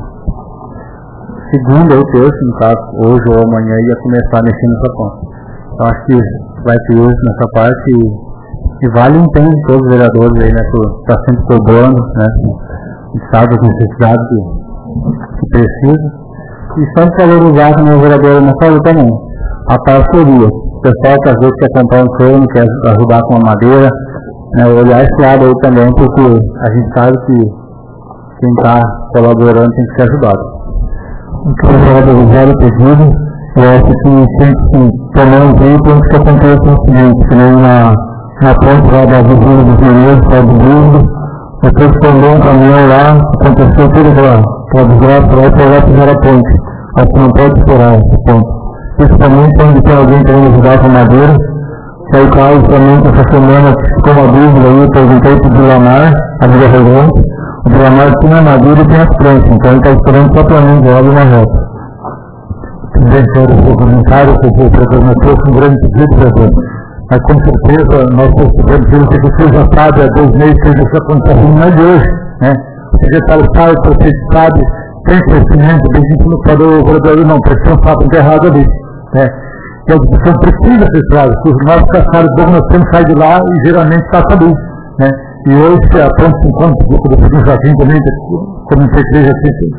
segunda ou terça, no caso, hoje ou amanhã, ia começar a mexer nessa ponta. Então acho que vai ter hoje nessa parte, e, e vale um tempo de todos os vereadores aí, né? Que está sempre cobrando, né? A gente sabe as necessidades que, que precisa. E sempre valorizar como o vereador não falou também, a parceria. O pessoal que às vezes quer comprar um cano, quer ajudar com uma madeira, né, olhar esse lado aí também, porque a gente sabe que quem está colaborando tem que ser ajudado. Então, o vereador o pedido, eu acho que tem que tomar um tempo antes que aconteça o seguinte, que nem na, na ponte lá da vizinha dos Mineiros, para o Domingo, depois que tomou um caminhão lá, aconteceu tudo lá. Para desgraça lá e para lá fizeram a ponte. Acho que não pode esperar esse ponto. Principalmente quando tem alguém querendo ajudar com madeira. Foi o caso também que essa semana ficou uma dúvida aí, eu perguntei para o Dilamar, a Vila Relante. O Dilamar tinha a madeira e tem as pranchas, então ele está esperando só para mim, de obra uma reta. Também quero o seu comentário, porque o vereador Matheus um grande pedido, vereador. Mas com certeza nós precisamos que você já sabe há dois meses que isso acontece não é de hoje, né? O secretário sabe, o prefeito sabe, tem crescimento, bem que não falou, o vereador não, precisa um fato enterrado ali, né? E a discussão precisa ser estrada, se os nossos cascalhos bons nós temos que sair de lá e geralmente passa ali, né? E hoje a ponte cinquenta, o prefeito Joaquim também, como a igreja,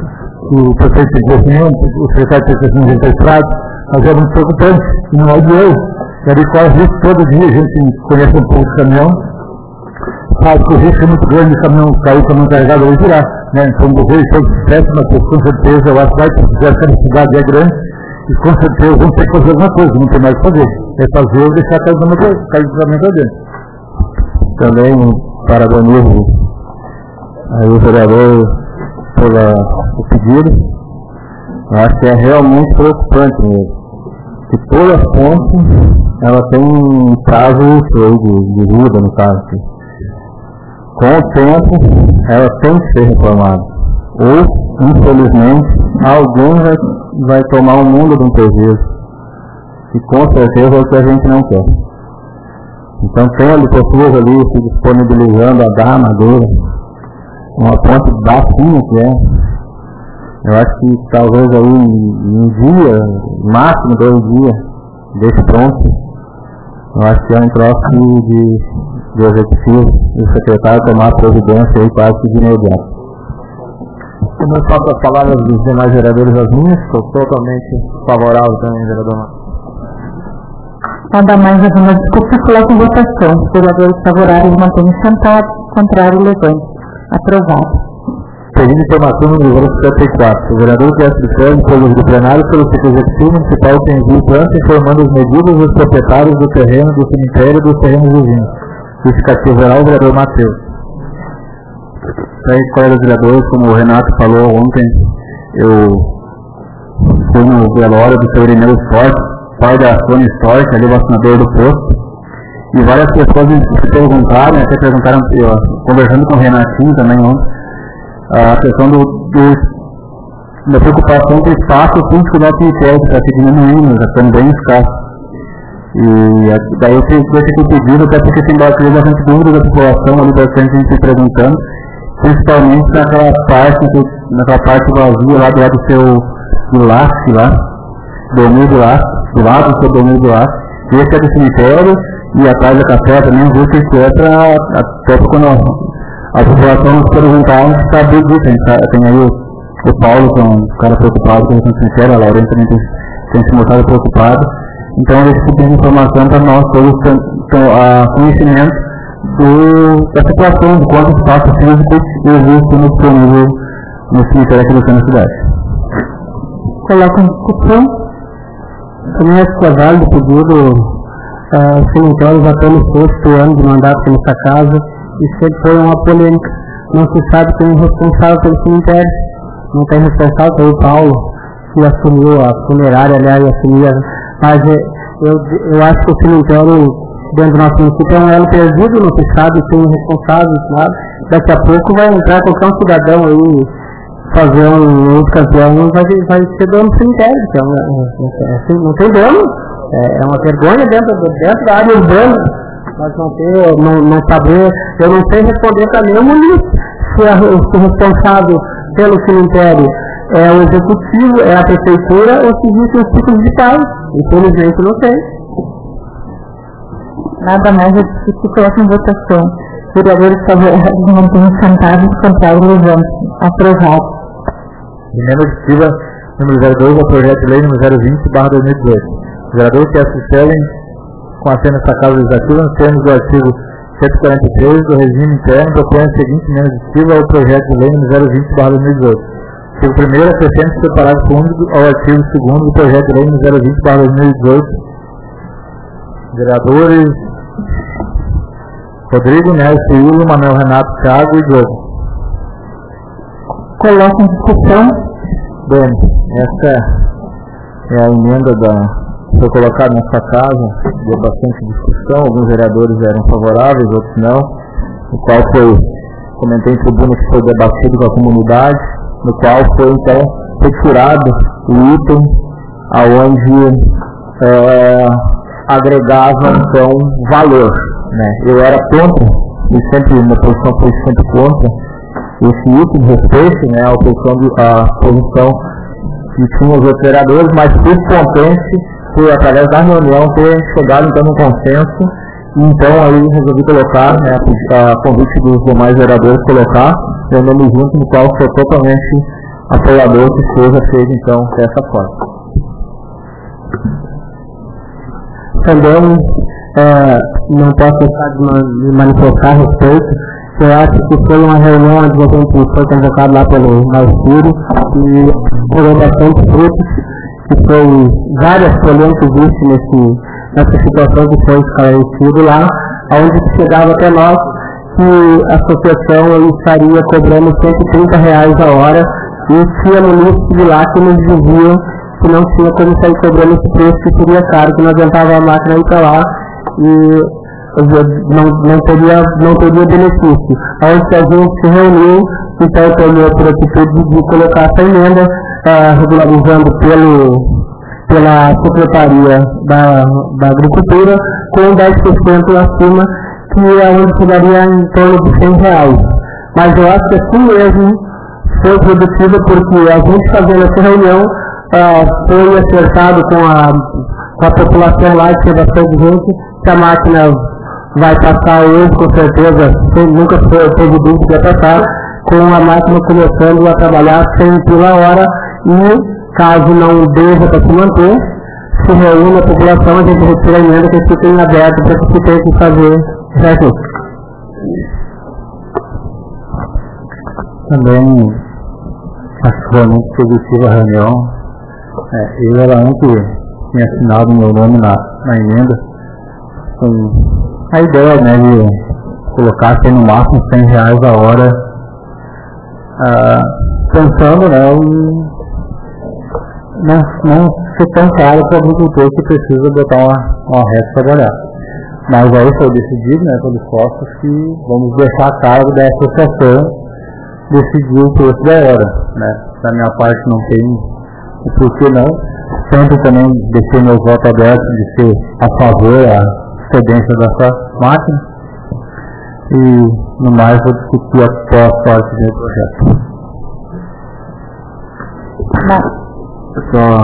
o prefeito de crescimento, o secretário de crescimento da estrada, mas é muito preocupante, e não é de hoje. E ali corre risco todo dia, a gente conhece um pouco de caminhão, sabe que o risco é muito grande de caminhão cair, caminhão carregado e virar, né? Então o governo tem que ser mas com certeza eu acho que vai precisar, que a cidade é grande, e com certeza vamos ter que fazer alguma coisa, não tem mais o que fazer. É fazer ou deixar cair o caminhão dentro. Também parabenizo aí o vereador pelo pedido. Eu acho que é realmente preocupante mesmo. Que todas as pontes, ela tem um prazo de, de vida, no caso. Com o tempo, ela tem que ser reformada. Ou, infelizmente, alguém vai, vai tomar o mundo de um prejuízo. E com certeza é o que a gente não quer. Então, tendo pessoas ali se disponibilizando a dar madeira, uma ponte baixinha que é, eu acho que talvez aí em um dia, máximo dois dias, deixe pronto. Eu acho que é um troço de, de executivo e o secretário tomar a providência aí quase que de imediato. Eu não faço as palavras dos demais vereadores as minhas, estou totalmente favorável também, vereador. Nada mais alguma discussão, coloca em votação. Os vereadores favoráveis mantêm sentados, contrário levante. Aprovado. Pedido de informação no número setenta e quatro. O vereador César de Ferro, pelo do plenário, pelo Executivo Municipal, tem envio planta informando as medidas dos proprietários do terreno, do cemitério e dos terrenos vizinhos. Justificativo geral, o vereador Matheus. Aí, colegas vereadores, como o Renato falou ontem, eu fui no velório do seu Irineu Forte, pai da Sônia Stork, ali o vacinador do posto, e várias pessoas se perguntaram, até perguntaram, eu, conversando com o Renatinho também ontem, a questão do, do, da preocupação com o espaço físico da arquiteto, está se diminuindo, está ficando bem escasso. E daí eu fiz esse pedido, até porque tem bastante dúvida da população, ali bastante gente se perguntando, principalmente naquela parte, naquela parte vazia lá do lado do seu do Lasque lá, do Domínio do Lasque, do lado do seu Domínio do Lasque. Esse é do cemitério e atrás da café também, viu que é para até quando a população nos perguntar, a gente sabe disso. A gente sabe, tem aí o, o Paulo, que é um cara preocupado com o cemitério, a Lauren também tem, tem se mostrado preocupado. Então, esse tipo de informação para nós todos tem conhecimento do, da situação, de quanto espaço físico existe no disponível no cemitério aqui do centro da cidade. Coloca em discussão. Também acho que é válido o pedido. Uh, o cemitério já está no sexto ano de mandato nessa casa e sempre foi uma polêmica. Não se sabe quem é responsável pelo cemitério. Não tem responsável pelo Paulo, que assumiu a funerária, aliás, assumia. Mas eu, eu acho que o cemitério dentro do nosso município é um elo perdido, não se sabe quem é responsável, claro. Daqui a pouco vai entrar qualquer um cidadão aí, fazer um outro campeão, vai, vai ser dono do cemitério, que é um, é, é, não tem dono, é, é uma vergonha dentro, dentro da área urbana, nós não, ter, não, não saber, eu não sei responder para nenhum município se é o responsável pelo cemitério é o executivo, é a prefeitura ou se existem os tipos de pais. Infelizmente não tem. Nada mais é que se coloca em votação. Vereadores favoráveis mantêm sentados contrários levantam. Aprovado. Emenda aditiva número zero dois ao projeto de lei número zero vinte barra dois mil e dezoito. Os vereadores que assistem com a cena nesta Casa Legislativa nos termos do artigo cento e quarenta e três do regime interno propõem a seguinte emenda aditiva ao projeto de lei número zero vinte barra dois mil e dezoito. Artigo primeiro, acrescente-se o parágrafo único ao artigo segundo do projeto de lei número zero vinte barra dois mil e dezoito. Vereadores Rodrigo, Nelson, Ilo, Manuel Renato, Thiago e Diogo. Coloca em discussão. Bem, essa é a emenda da foi colocada nessa casa, deu bastante discussão, alguns vereadores eram favoráveis, outros não, o qual foi, comentei em tribuna que foi debatido com a comunidade, no qual foi então retirado o item aonde é, agregava então valor, né? Eu era contra, e sempre minha posição foi sempre contra esse item de respeito, né, a posição, de, a posição que tinha os outros vereadores, mas por contente, foi através da reunião ter chegado então no consenso, e então aí resolvi colocar, né, a, a convite dos demais vereadores colocar meu nome junto, no qual sou totalmente apoiador que seja feito então dessa forma. Também é, não posso deixar de manifestar a respeito. Eu acho que foi uma reunião onde a gente foi convocado lá pelo Marcílio e foram bastante frutos, que foi várias polêmicas existem nesse, nessa situação que foi esclarecido lá, onde chegava até nós que a associação estaria cobrando cento e trinta reais a hora e tinha munícipe de lá que nos diziam que não tinha como sair cobrando esse preço, que seria caro, que não adiantava a máquina ir para lá e não, não, teria, não teria benefício. Onde a gente se reuniu, então tomou por atitude de colocar essa emenda, ah, regularizando pelo, pela Secretaria da, da Agricultura com dez por cento acima, que é onde chegaria em torno de cem reais. Mas eu acho que assim mesmo foi produtido porque a gente fazendo essa reunião ah, foi acertado com a, com a população lá, que tinha bastante gente, que a máquina vai passar hoje, com certeza, sem, nunca foi, teve dúvida que vai passar, com a máquina começando a trabalhar cem pila hora e, caso não deva para se manter, se reúne a população, a gente retira a emenda que fica em aberto para que se tenha que fazer certo. Também acho que foi muito positiva a reunião. É, eu era um que tinha assinado meu nome na, na emenda. Com a ideia, né, de colocar assim, no máximo cem reais a hora, ah, pensando, né, em não, não ser tão caro para o agricultor que precisa botar uma, uma reta para trabalhar. Mas aí foi decidido, né, pelos sócios, que vamos deixar a cargo da associação decidir o preço da hora, né. Da minha parte não tem o porquê não, sempre também deixei meu voto aberto de ser a favor da cedência dessa máquina. E, no mais, vou discutir após a parte do projeto. Só,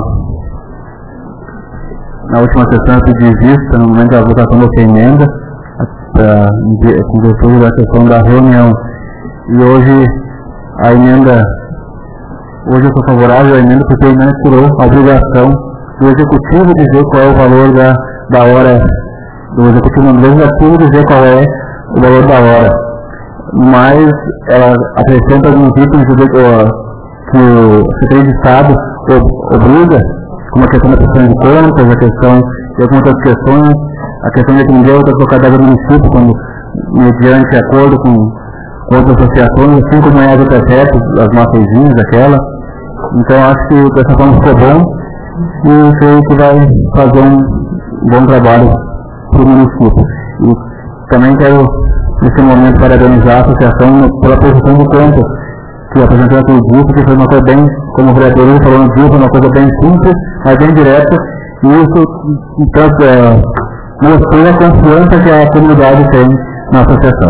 na última sessão eu pedi vista, no momento da votação dessa emenda, com virtude da questão da reunião. E hoje, a emenda, hoje eu sou favorável à emenda porque a emenda tirou a obrigação do executivo dizer qual é o valor da, da hora, do executivo do legislativo dizer qual é o valor da hora. Mas ela acrescenta alguns itens que o Secretaria de Estado obriga, como a questão da prestação de contas, a questão de algumas outras questões, a questão de atender outras localidades do município, quando, mediante acordo com, com outras associações, assim como é as outras retas, as nossas vizinhas, aquela. Então acho que dessa forma ficou bom e creio que vai fazer um bom trabalho para o município. E também quero, nesse momento, parabenizar a associação pela posição de contas, que apresentou aquele grupo, que foi uma coisa bem, como o vereador ele falou no grupo, uma coisa bem simples, mas bem direta, e isso, então, é, mostrou a confiança que a comunidade tem na associação.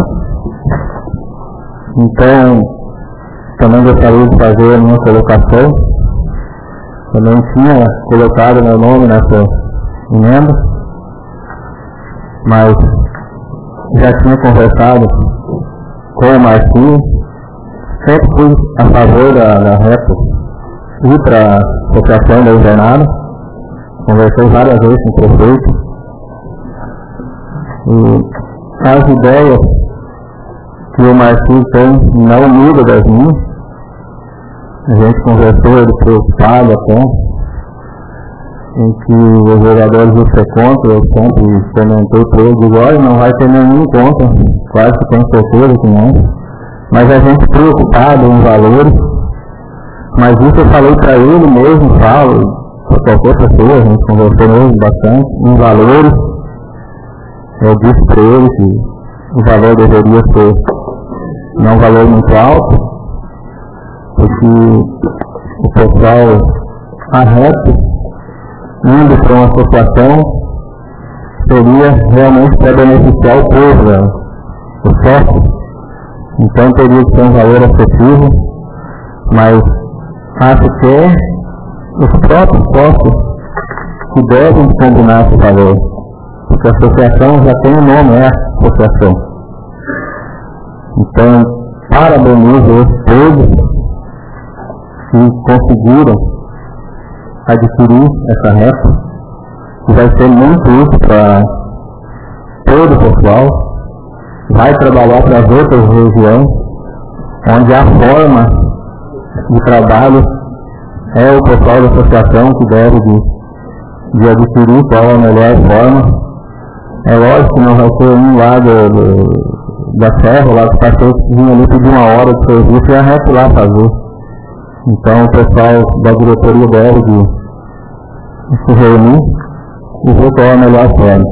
Então, também gostaria de fazer a minha colocação. Também tinha colocado meu nome nessa emenda, mas já tinha conversado com o Marcinho, sempre fui a favor da, da reta, fui para a associação da Invernada, conversei várias vezes com o prefeito, e as ideias que o Marcinho tem não muda das minhas. A gente conversou, ele preocupado até, em que os vereadores vão ser contra, eu sempre comentei para ele, digo, olha, não vai ter nenhum contra, quase que tenho certeza que não, mas a gente preocupado em valores, mas isso eu falei para ele mesmo, falo, para qualquer pessoa, a gente conversou mesmo bastante, em valores, eu disse para ele que o valor deveria ser não um valor muito alto, porque o pessoal arreta, indo para uma associação, seria realmente para beneficiar o povo, né? O sócio. Então teria que ter um valor acessível, mas acho que é os próprios sócios que devem combinar esse valor, porque a associação já tem o um nome, é a associação. Então, parabenizo eles todos que conseguiram adquirir essa reta, que vai ser muito útil para todo o pessoal, vai trabalhar para as outras regiões, onde a forma de trabalho é o pessoal da associação que deve de, de adquirir qual é a melhor forma. É lógico que não vai ser um lá do, do, da serra, lá do pastor que vinha ali pedir uma hora de serviço e a reta lá fazer. Então o pessoal da diretoria deve de, de se reunir e ver qual é a melhor forma.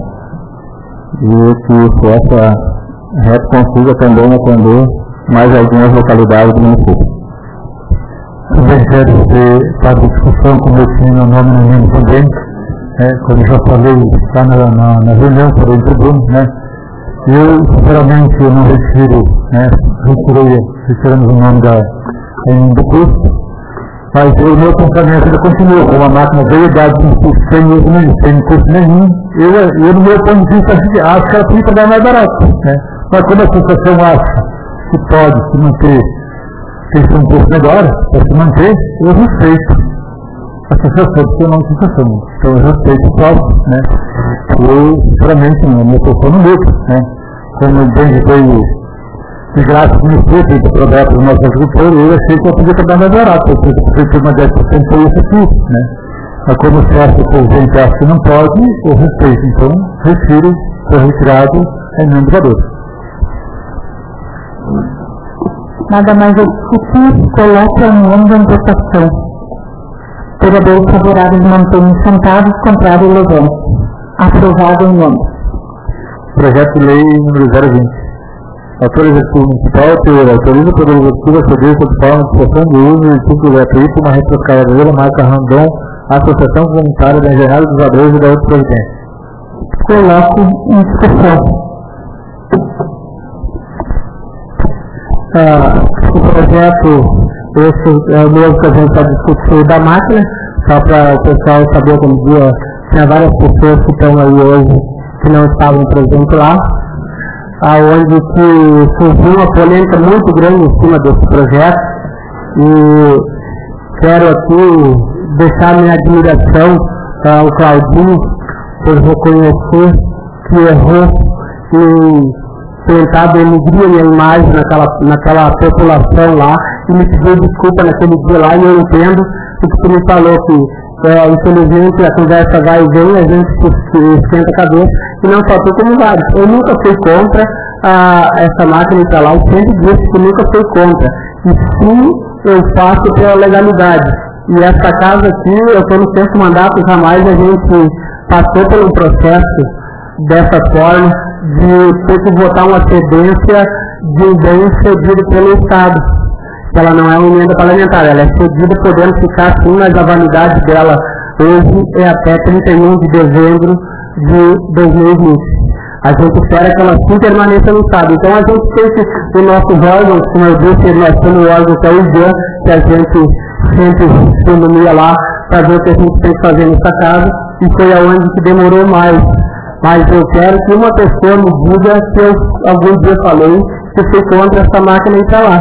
E que essa reta consiga também atender mais algumas localidades do município. Também quero ter para a discussão, como eu tinha meu nome no mesmo também, é, como já falei lá na, na, na reunião, falei entre o Bruno, né? Eu, sinceramente, eu não retiro, né? Retirei, retiramos o nome da emenda do custo, mas o meu pensamento ainda continua, como a máquina veio dar sem uso nenhum, sem custo nenhum, eu, eu no meu ponto de vista acho que ela tem que dar mais barato, né? Mas quando a associação acha que pode se manter, tem que um custo melhor, para se manter, eu respeito a associação, porque eu não sou associação, então eu respeito o próprio, né? Eu, sinceramente, a minha pessoa não muda, né? Como bem que foi de graça que me foi feito o projeto dos nossos agricultores, eu achei que eu podia pagar mais barato, porque se você tem uma dez por cento foi isso aqui, né? Mas como se acha que o gente acha que não pode, eu respeito, então retiro, foi retirado em nome do valor. Nada mais a discutir, coloca a emenda em votação. Vereadores favoráveis mantêm sentados, contrário levante. Aprovado em nome. Projeto de lei número zero vinte. Autoriza o municipal que autoriza o Poder Executivo a ceder sob forma de expressão de uso e título gratuito uma retroescavadeira marca Randon a Associação Comunitária da Engenharia dos Adores e da outra providência. Coloco em discussão. Ah, o projeto, esse é o mesmo que a gente está discutindo da máquina, só para o pessoal saber, como dia, tinha várias pessoas que estão aí hoje que não estavam presentes lá, aonde que surgiu uma polêmica muito grande em cima desse projeto, e quero aqui deixar minha admiração ao Claudinho por reconhecer que errou em tentar denigrir minha imagem naquela, naquela população lá, e me pediu desculpa naquele dia lá, e eu entendo, porque ele falou que É, infelizmente a conversa vai e vem, a gente esquenta a cabeça, e não só tu como vários. Eu nunca fui contra a, essa máquina ir para lá, eu sempre disse que nunca fui contra. E sim, eu faço pela legalidade. E essa casa aqui, eu estou no sexto mandato, jamais a gente passou por um processo dessa forma, de ter que votar uma cedência de um bem cedido pelo Estado. Ela não é uma emenda parlamentar, ela é cedida podendo ficar assim, mas a validade dela hoje é até trinta e um de dezembro de dois mil e vinte. A gente espera que ela sim permaneça no Estado. Então a gente tem que, os nossos órgãos, como eu disse, nós temos o órgão que é o I D E, que a gente sempre se reúne lá para ver o que a gente tem que fazer nessa casa, e foi aonde que demorou mais. Mas eu quero que uma pessoa me diga que eu algum dia falei que fui contra essa máquina ir para lá.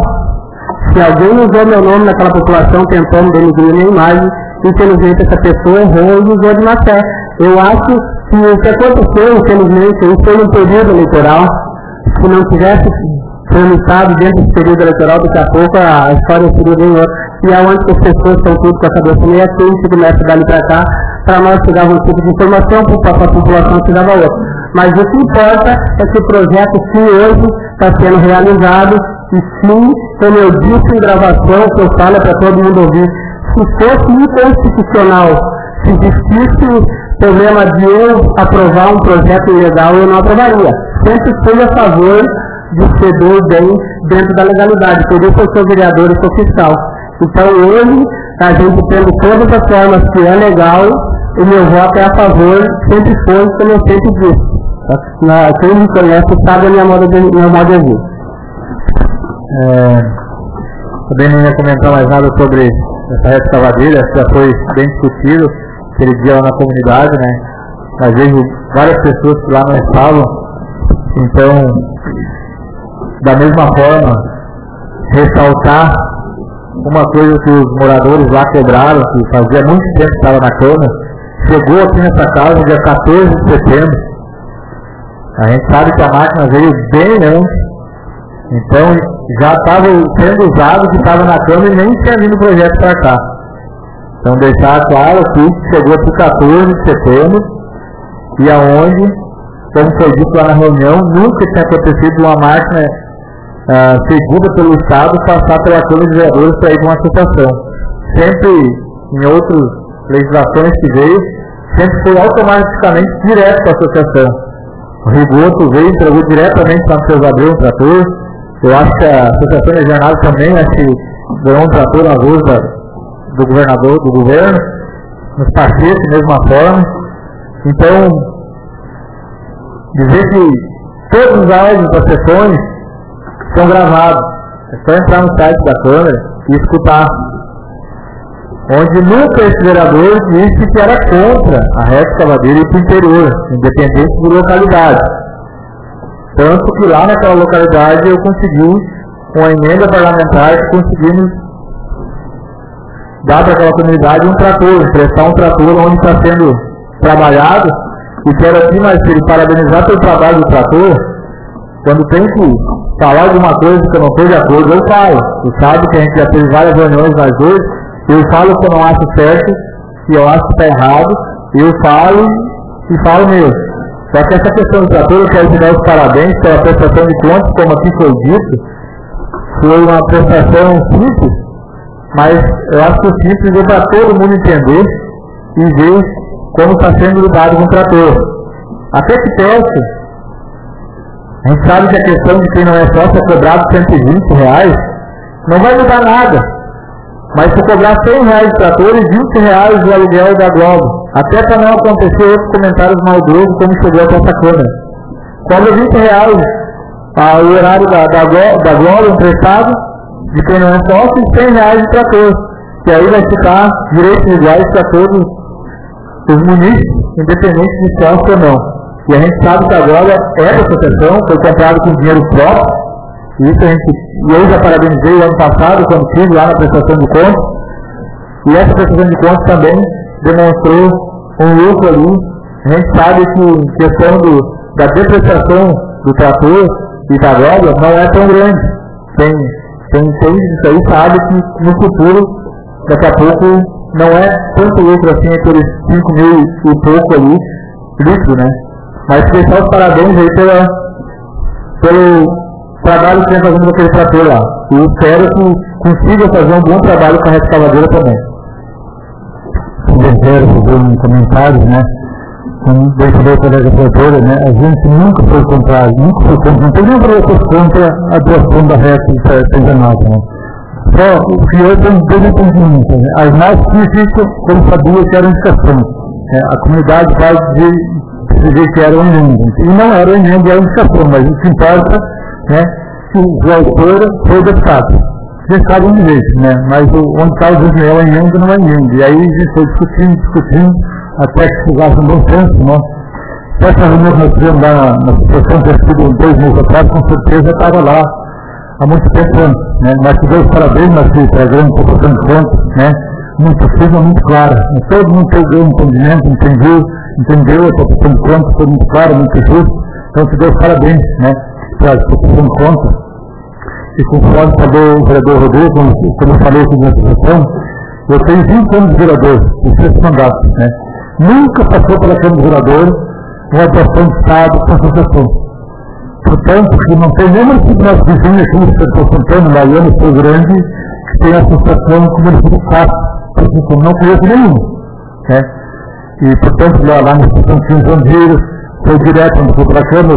Se alguém usou meu nome naquela população tentando denigrir minha imagem, infelizmente essa pessoa errou e usou de má fé. Eu acho que o que aconteceu, infelizmente, isso foi um período eleitoral. Se não tivesse tramitado dentro desse período eleitoral, daqui a pouco a história seria bem outra. E é onde as pessoas estão tudo com a cabeça meio assim, se começa dali para cá, para nós chegar um tipo de informação, para a população chegava outra. Mas o que importa é que o projeto, sim, hoje está sendo realizado. E sim, como eu disse em gravação, que eu falo para todo mundo ouvir, se fosse inconstitucional, se existisse problema de eu aprovar um projeto ilegal, eu não aprovaria. Sempre fui a favor de ceder o bem dentro da legalidade, por isso eu sou vereador e sou fiscal. Então hoje, a gente tendo todas as formas que é legal, o meu voto é a favor, sempre foi, como eu sempre disse. Na, quem me conhece sabe a minha moda de, minha moda de agir. É, também não ia comentar mais nada sobre essa reescavadeira, já foi bem discutido aquele dia lá na comunidade, né? Mas vejo várias pessoas que lá não estavam, então, da mesma forma, ressaltar uma coisa que os moradores lá cobraram, que fazia muito tempo que estava na Câmara, chegou aqui nessa casa dia quatorze de setembro. A gente sabe que a máquina veio bem antes. Então, já estava sendo usado que estava na Câmara e nem tinha vindo o projeto para cá. Então, deixar claro que chegou aqui quatorze de setembro, e aonde, como foi dito lá na reunião, nunca tinha acontecido uma máquina ah, cedida pelo Estado passar pela Câmara de Vereadores para ir de uma associação. Sempre, em outras legislações que veio, sempre foi automaticamente direto para a associação. O Rigoto veio e entregou diretamente para o seu Abreu um trator. Eu acho que a Associação de Jornada também, acho que ganhou um trator nas ruas do governador, do governo, nos parceiros, da mesma forma. Então, dizer que todos os áudios das sessões são gravados. É só entrar no site da Câmara e escutar. Onde nunca esse vereador disse que era contra a reescavadeira e para o interior, independente de localidade. Tanto que lá naquela localidade eu consegui uma emenda parlamentar que conseguimos dar para aquela comunidade um trator, emprestar um trator onde está sendo trabalhado. E quero aqui, Marcelo, parabenizar pelo trabalho do trator. Quando tem que falar alguma coisa que eu não estou de acordo, eu falo. Você sabe que a gente já teve várias reuniões nós dois, eu falo que eu não acho certo, que eu acho que está errado, eu falo e falo mesmo. Só que essa questão do trator, eu quero te dar os parabéns pela prestação de contas, como aqui foi dito. Foi uma prestação simples, mas eu acho que o simples é para todo mundo entender e ver como está sendo lidado com o trator. Até que teste, a gente sabe que a questão de quem não é sócio é cobrado cento e vinte reais, não vai mudar nada. Mas se cobrar cem reais de trator e vinte reais do aluguel da Globo, até para não acontecer outros comentários maldosos como chegou até essa câmera. Cobra vinte reais ah, o horário da, da, da Globo emprestado, de quem não é sócio, e cem reais de trator. Que aí vai ficar direitos iguais para todos os munícipes, independente de sócio ou não. E a gente sabe que agora é da associação, foi comprado com dinheiro próprio. Isso a gente, e eu já parabenizei o ano passado, quando estive lá na prestação de contas, e essa prestação de contas também demonstrou um lucro ali. A gente sabe que a questão do, da depreciação do trator e da roda não é tão grande. Quem, quem entende isso aí sabe que no futuro, daqui a pouco, não é tanto lucro assim, aqueles cinco mil e pouco ali, líquido, né? Mas deixar os parabéns aí pela, pelo trabalho que vem fazendo aquele trator lá. E espero que consiga fazer um bom trabalho com a retroescavadeira também. Desejo fazer um comentário, né? Como deixa eu colega tratora, né? A gente nunca foi contra, nunca foi contra, não tem nenhum processo contra a doação da reta de setenta e nove, né? Só o que eu tenho desentendimento, né? As mais físicas, como sabia que era indicação. Né? A comunidade vai dizer que era um emenda. E não era um emenda, era indicação, mas o que importa, né, que o autor foi deputado. Vocês sabem um jeito, né? Mas o, onde está o Daniel é emenda, não é emenda. E aí a gente foi discutindo, discutindo, até que chegasse um bom senso, né? Essa reunião que nós tivemos lá na, na situação que eu tive dois meses atrás, com certeza estava lá há muito tempo antes, né? Mas te dou os parabéns, mas para a grande proporção de contas, né? Muito firme, muito clara. Todo mundo teve um entendimento, entendeu, entendeu a proporção de contas, foi muito clara, muito justo. Então te dou os parabéns, né? Para a proporção de contas. E conforme falou o vereador Rodrigo, como, como eu falei aqui na associação, eu tenho vinte anos de vereador, o sexto mandato, né? Nunca passou pela Câmara de Vereadores uma atuação de Estado com a associação. Portanto, que não tem nenhuma município nosso vizinho aqui no São Santana, Laiana, Rio Grande, que tem associação com o município de Castro. Eu não conheço nenhum. Né? E, portanto, lá, lá no São João de Iros, foi direto, não foi para a Câmara,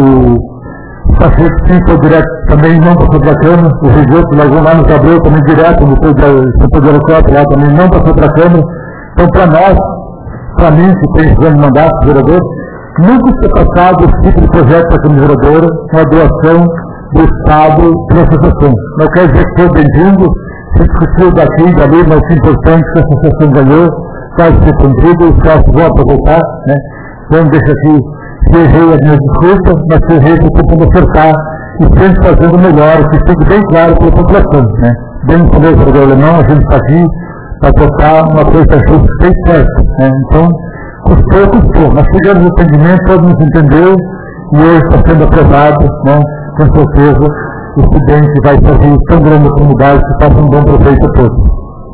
o Pacheco sim foi direto também, não passou para a Câmara, o Rigoto, lá no Abreu, também direto, no São Pedro lá também não passou para a Câmara. Então, para nós, para mim, que tem grande mandato de vereador, nunca foi passado esse tipo de projeto para a Câmara Vereadora, uma doação do Estado para a associação. Não quer dizer que foi bem-vindo, se discutiu daqui e dali, mas o importante que a associação ganhou, vai ser cumprido, os casos vão aproveitar, né? Então, deixa aqui, se errei as minhas desculpas, mas se errei, estou tentando acertar e sempre fazendo melhor, que fique bem claro para a população, né? Bem como o vereador Alemão, a gente está aqui para tocar uma coisa justa e bem certa, né? Então, custou, custou, mas chegamos no entendimento, todo mundo entendeu e hoje está sendo aprovado, né? Com certeza, o estudante vai fazer tão grande a comunidade que faça um bom proveito a todos.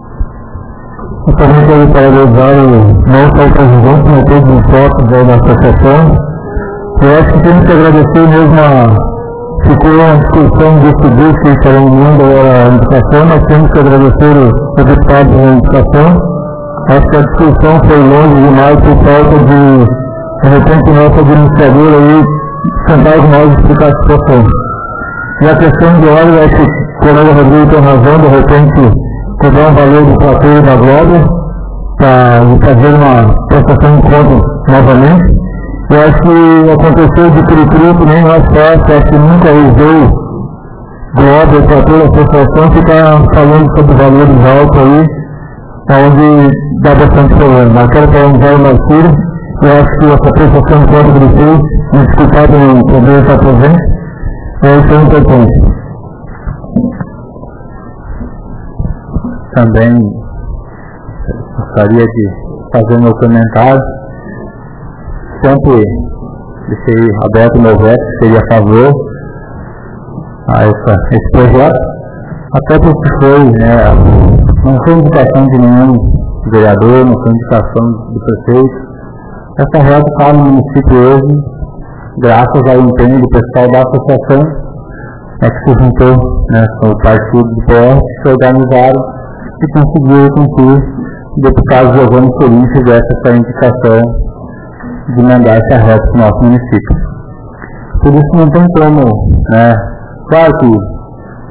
Eu também quero parabenizar não só o presidente, mas todos os sócios da associação. Eu acho que temos que agradecer mesmo a... Ficou uma discussão de estudos que estarão unindo a indicação, nós temos que agradecer o deputado da indicação. Acho que a discussão foi longe demais por falta de, de repente, nosso administrador aí tentar com nós explicar a situação. E a questão de óleo, acho que o colega Rodrigo tem razão, de repente, cobrar um valor do trator e da Globo para fazer uma prestação de contas novamente. Eu acho que aconteceu de Curitiba também não é fácil, acho que nunca usou Globo e trator da associação ficar falando sobre valores altos aí, onde dá bastante problema. Eu quero parabenizar o Marcílio, eu acho que essa prestação de conta que ele fez, me desculpar pelo problema estar presente, é isso é importante. Também gostaria de fazer meu comentário. Sempre deixei aberto o meu veto, seria a favor a essa, esse projeto, até porque foi, né, não foi indicação de nenhum vereador, não foi indicação do prefeito. Essa reta está no município hoje, graças ao empenho do pessoal da associação, é que se juntou, né, com o partido do P R, se organizaram e conseguiram com que o deputado Giovanni Solim fizesse essa indicação de mandar essa reta para o nosso município. Por isso não tem como, né, claro que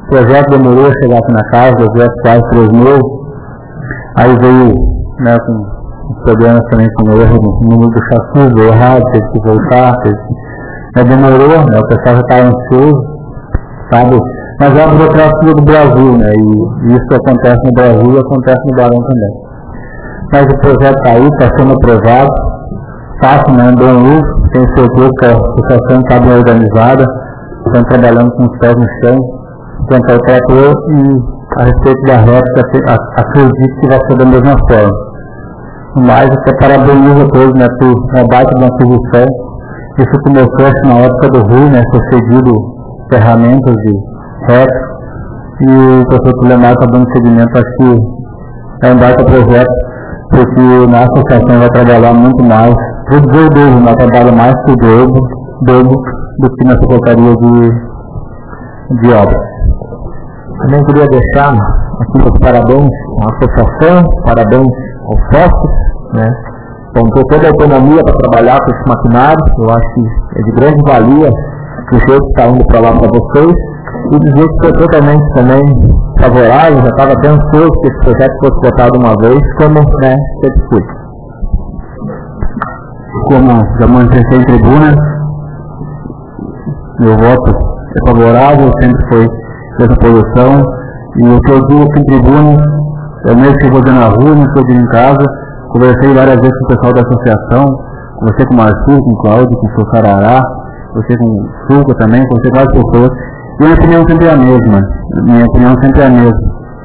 O projeto demorou a chegar aqui na casa, o projeto quase três meses, aí veio, né, com problemas também com o erro no número do chassi, deu errado, teve que voltar, teve que... Né, demorou, né, o pessoal já estava ansioso, sabe? Mas é a burocracia do Brasil, né, e isso acontece no Brasil e acontece no Barão também. Mas o projeto está aí, está sendo aprovado, fácil, né, andou em uso, tenho certeza que a associação está bem organizada, estão trabalhando com os pés no chão, quanto ao trator, e a respeito da réplica, acredito que vai ser da mesma forma. Mas até parabenizo a todos, né, por uma baita de uma aquisição. Isso começou acho, na época do Rui, né, foi cedido ferramentas de réplica, e o professor Leonardo está dando seguimento, acho que é um baita projeto, porque na associação vai trabalhar muito mais, produzir o dobro, né, trabalha mais que o dobro, dobro do que na Secretaria de, de Obras. Também queria deixar aqui os parabéns à associação, parabéns aos sócios, né? Então, ter toda a autonomia para trabalhar com esse maquinário, eu acho que é de grande valia o jeito que está indo para lá para vocês, e dizer que foi totalmente também favorável, já estava até ansioso que esse projeto fosse votado uma vez, como, né, sempre fui. Como já manifestei em tribuna, meu voto é favorável, sempre foi dessa posição, e o que eu digo aqui em tribuna, eu mesmo que vou na rua, não estou em casa, conversei várias vezes com o pessoal da associação, conversei com o Marcio, com o Cláudio, com o seu Sarará, conversei com o Suco também, conversei com várias pessoas, e minha opinião sempre é a mesma, minha opinião sempre é a mesma.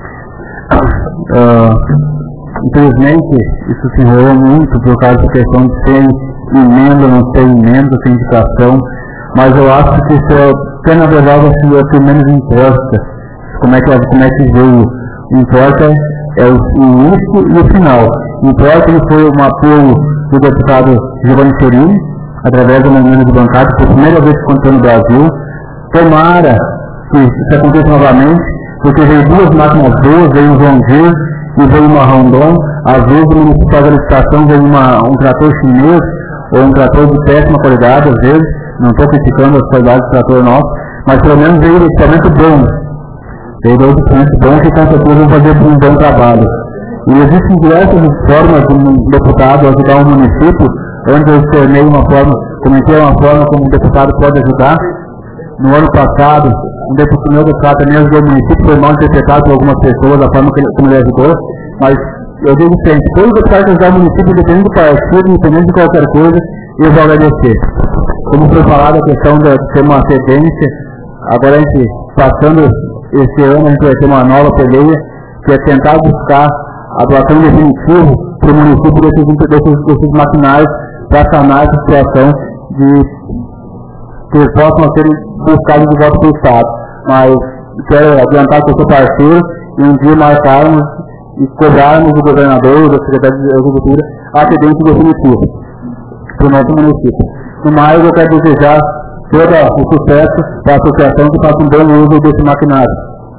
Uh, infelizmente, isso se enrolou muito por causa da questão de ser emenda, não ser emenda, sem indicação, mas eu acho que isso é, que na verdade, assim, é o que menos importa, como é que, como é que veio, importa é o início e o final. Importa que foi um apoio do deputado Giovanni Cherini, através de uma emenda de bancada, por primeira vez que aconteceu no Brasil. Tomara que isso aconteça novamente, porque veio duas máquinas boas, veio um João G e veio uma Rondon. Às vezes o município faz a licitação, veio uma, um trator chinês ou um trator de péssima qualidade, às vezes, não estou criticando as qualidades do trator nosso, mas pelo menos veio um equipamento bom. Veio dois equipamentos bons que com certeza vão fazer um bom trabalho. E existem diversas formas de um deputado ajudar um município, onde eu tornei uma forma, comentei uma forma como um deputado pode ajudar. No ano passado, um deputado, meu deputado também ajudou o município, foi mal interpretado por algumas pessoas, a forma que ele, como ele ajudou, mas eu digo sempre, todo deputado que ajudar o município, independente do partido, independente de qualquer coisa, eu vou agradecer. Como foi falado a questão de ser uma cedência, agora a gente, passando esse ano, a gente vai ter uma nova peleia, que é tentar buscar a doação definitiva para o município desses, desses, desses maquinários para sanar essa situação de que possam ser buscados de volta para o Estado. Mas quero adiantar que eu sou parceiro e um dia marcarmos e cobrarmos do governador, da Secretaria de Agricultura, a cedência definitiva para o nosso município. No mais, eu quero desejar todo o sucesso para a associação que faça um bom uso desse maquinário.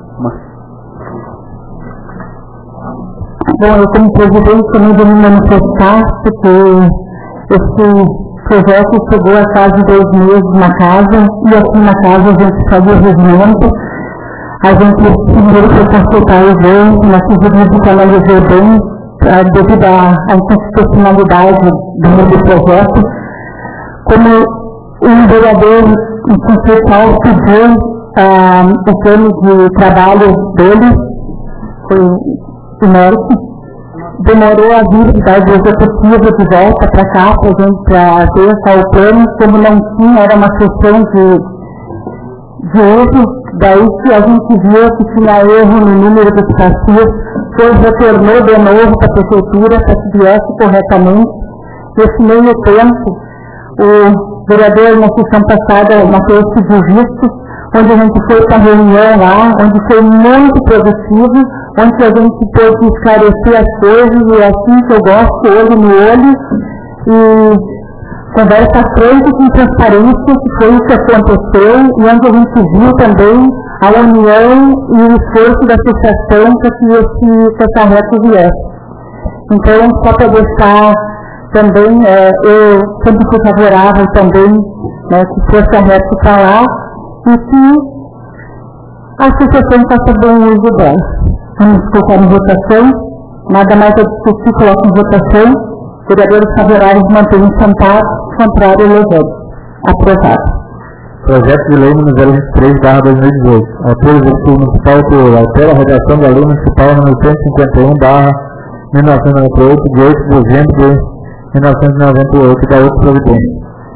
Bom, eu como presidente também vou me manifestar, porque esse projeto chegou a quase dois meses na casa, e aqui na casa a gente fazia o regimento, a gente primeiro foi consultar o V E I, nós fizemos que analisou bem, devido à inconstitucionalidade do projeto, como o vereador municipal pediu ah, o plano de trabalho dele, foi inérito, demorou a vir da executiva de volta para cá para a gente pra ver qual o plano, como não tinha, era uma questão de, de erro, daí que a gente viu que tinha erro no número de cassias, foi retornou de novo para a prefeitura para que viesse corretamente. Nesse meio tempo, o vereador na sessão passada, Matheus, pediu visto, onde a gente foi para a reunião lá, onde foi muito produtivo, onde a gente pôde esclarecer as coisas, e é assim que eu gosto, olho no olho, e conversa frente com transparência, que foi isso que aconteceu, e onde a gente viu também a união e o esforço da associação para que esse, que essa reta viesse. Então, só para deixar também, é, eu sempre fui favorável também, né, que fosse a reta para lá, e que a associação faça bom uso dela. Vamos colocar em votação. Nada mais a discutir, coloca em votação. Vereadores favoráveis mantêm sentados, contrário levando. Aprovado. Projeto de lei número zero vinte e três barra dois mil e dezoito. Autor executivo municipal que altera a redação da lei municipal número cento e cinquenta e um barra mil novecentos e noventa e oito, de oito de dezembro de mil novecentos e noventa e oito, da outra providência.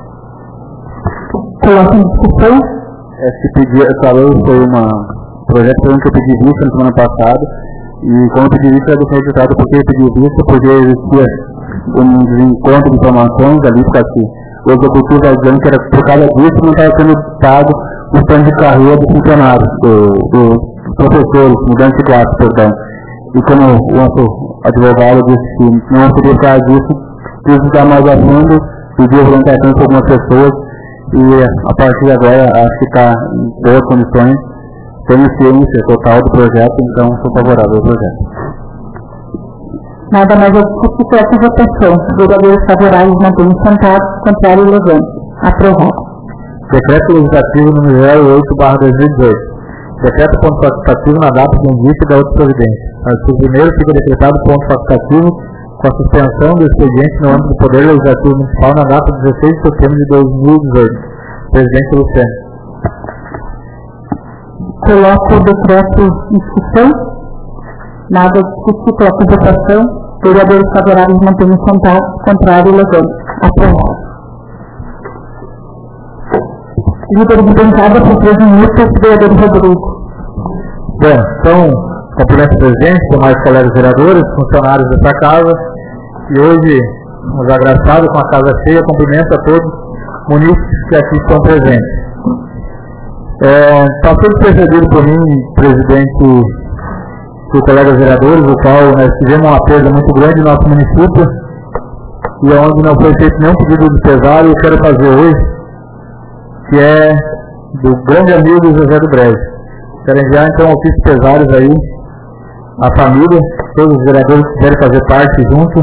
Coloca em discussão. Esse pedido, essa lei foi uma projeto que eu pedi vista na semana passada, e como eu pedi vista, eu foi tratado porque eu pedi vista, porque existia um desencontro de informações ali, porque o executivo está dizendo que era por causa disso não estava sendo pago o plano de carreira do funcionário, do, do professor, mudante de classe, perdão. E como o nosso advogado disse que não seria por causa disso, quis dar mais a fundo, pedir orientação para algumas pessoas, e a partir de agora acho que está em boas condições, tenho ciência total do projeto, então sou favorável ao projeto. Nada mais a discutir, coloca em votação. Vereadores favoráveis mantêm sentados, contrário levando. Aprovado. Decreto legislativo número zero oito barra dois mil e dezoito. Decreto ponto facultativo na data de indício da outra providência. Artigo primeiro fica decretado ponto facultativo com a suspensão do expediente no âmbito do Poder Legislativo Municipal na data de dezesseis de setembro de dois mil e dezoito. Presidente Luciano. Coloco o decreto em discussão. Nada a discutir, coloco em votação. Vereadores favoráveis mantêm sentados, contrário levando. Aprovado. Líder de bancada por três minutos, vereador Rodrigo. Bom, então, cumprimento o presidente, demais colegas vereadores, funcionários dessa casa, e hoje, nos agraciados com a casa cheia, cumprimento a todos os munícipes que aqui estão presentes. Está é, tudo precedido por mim, presidente e colegas vereadores, o qual nós tivemos uma perda muito grande no nosso município, e onde não foi feito nenhum pedido de pesar, e eu quero fazer hoje, que é do grande amigo José do Brejo. Quero enviar então ofícios pesares aí à família, todos os vereadores que quiserem fazer parte junto.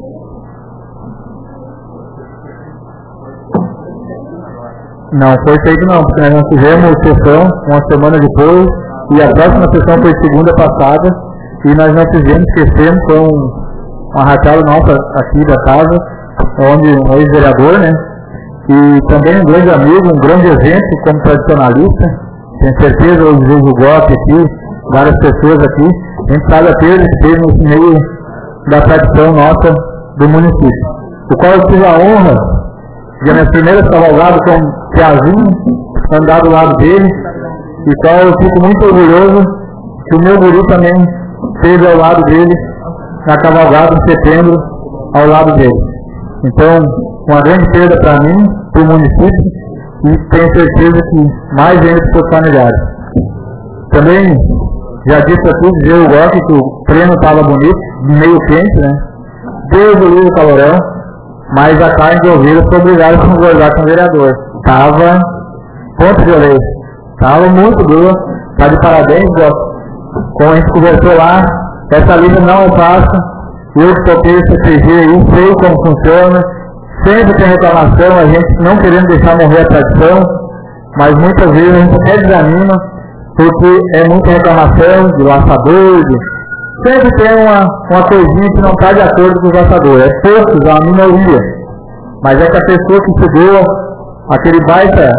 Não foi feito não, porque nós não tivemos sessão uma semana depois, e a próxima sessão foi segunda passada, e nós não fizemos, esquecemos, foi um, uma rachada nossa aqui da casa, onde um ex-vereador, né, e também um grande amigo, um grande exemplo como tradicionalista, tenho certeza, hoje vejo o golpe aqui, várias pessoas aqui, a gente sabe a perda que teve no meio da tradição nossa do município, o qual eu tive a honra de, minhas primeiras cavalgadas com o Piazinho, andar do lado dele, e qual eu fico muito orgulhoso que o meu guri também esteve ao lado dele, na cavalgada em setembro, ao lado dele. Então, uma grande perda para mim, para o município, e tenho certeza que mais ainda para os familiares. Também, já disse aqui, dizer o Roque que o treino estava bonito, meio quente, né? Deus do livro calorão, mas a carne de ovelha foi obrigada a concordar com o vereador. Estava ponto de orelha. Estava muito boa. Está de parabéns, Roque. Como a gente conversou lá, essa lida não é fácil. Eu que toquei esse C G aí, sei como funciona. Sempre tem reclamação, a gente não querendo deixar morrer a tradição, mas muitas vezes a gente até desanima, porque é muita reclamação de laçador, de... sempre tem uma, uma coisinha que não está de acordo com os laçadores, é poucos, é uma minoria, mas é que a pessoa que se deu aquele baita,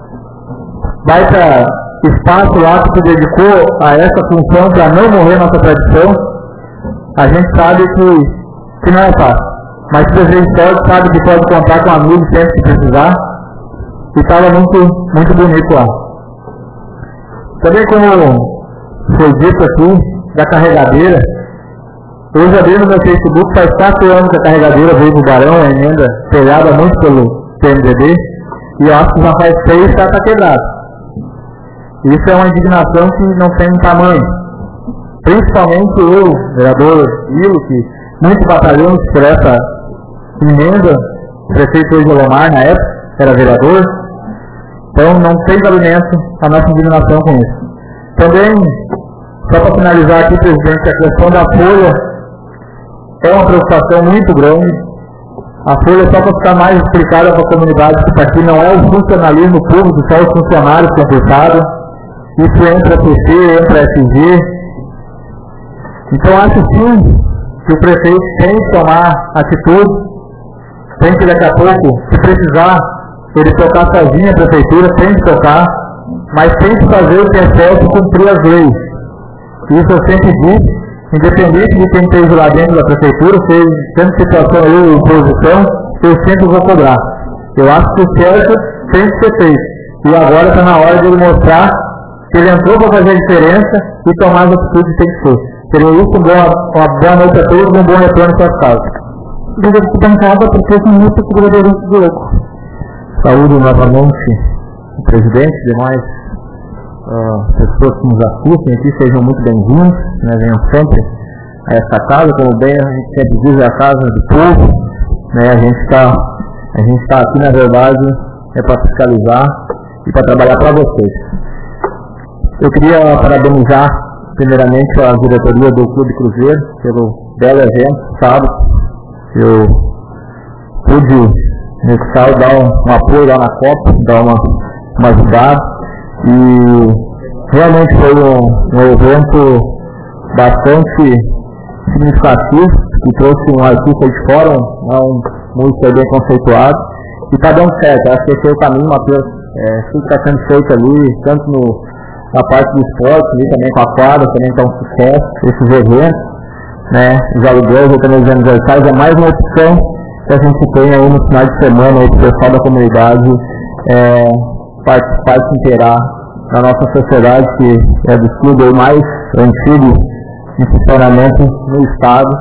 baita espaço lá que se dedicou a essa função para não morrer nossa tradição, a gente sabe que, que não é fácil. Mas se a gente pode, sabe que pode contar com amigos sempre que precisar. E estava muito, muito bonito lá. Também como foi dito aqui, da carregadeira, eu já vi no meu Facebook, faz quatro anos que a carregadeira veio do Barão, a emenda pegada muito pelo P M D B, e eu acho que já faz seis que ela está quebrada. Isso é uma indignação que não tem tamanho. Principalmente eu, vereador Hilo, que muito batalhamos por essa emenda, o prefeito hoje Olomar, na época, era vereador, então não tem cabimento a nossa indignação com isso. Também, só para finalizar aqui, presidente, a questão da folha é uma preocupação muito grande. A folha, só para ficar mais explicada para a comunidade, que aqui não é o funcionalismo público, só os funcionários concursados, isso entra P C, entra S G. Então acho sim que o prefeito tem que tomar atitude, tem que daqui a pouco, se precisar, ele tocar sozinho a prefeitura, tem que tocar, mas tem que fazer o que é certo e cumprir as leis. Isso eu sempre disse, independente de quem esteja lá dentro da prefeitura, seja sendo situação aí ou oposição, eu sempre vou cobrar. Eu acho que o certo tem que ser feito. E agora está na hora de ele mostrar que ele entrou para fazer a diferença e tomar as atitudes que tem que ser. Seria isso, uma boa, uma boa noite a todos e um bom retorno para as casas. Obrigado por bancada, por três minutos, o vereador Diogo. Saúde novamente o presidente e demais uh, pessoas que nos assistem aqui, sejam muito bem-vindos, né, venham sempre a essa casa, como bem a gente sempre diz, é a casa do povo, né, a gente está a gente tá aqui na verdade é para fiscalizar e para trabalhar para vocês. Eu queria parabenizar primeiramente a diretoria do Clube Cruzeiro pelo belo evento, sábado. Eu pude nesse sábado dar um, um apoio lá na Copa, dar uma, uma ajudada, e realmente foi um, um evento bastante significativo, que trouxe um artista de fora, um, um músico bem conceituado, e está dando certo. Acho que esse é o caminho, Matheus, é, tudo está sendo feito ali, tanto no, na parte do esporte, ali também com a quadra, também está um sucesso, esses eventos, né, os aluguéis, também os aniversários, é mais uma opção que a gente tem aí no final de semana, aí, para o pessoal da comunidade é, participar e se inteirar na nossa sociedade, que é do clube mais antigo em funcionamento no estado,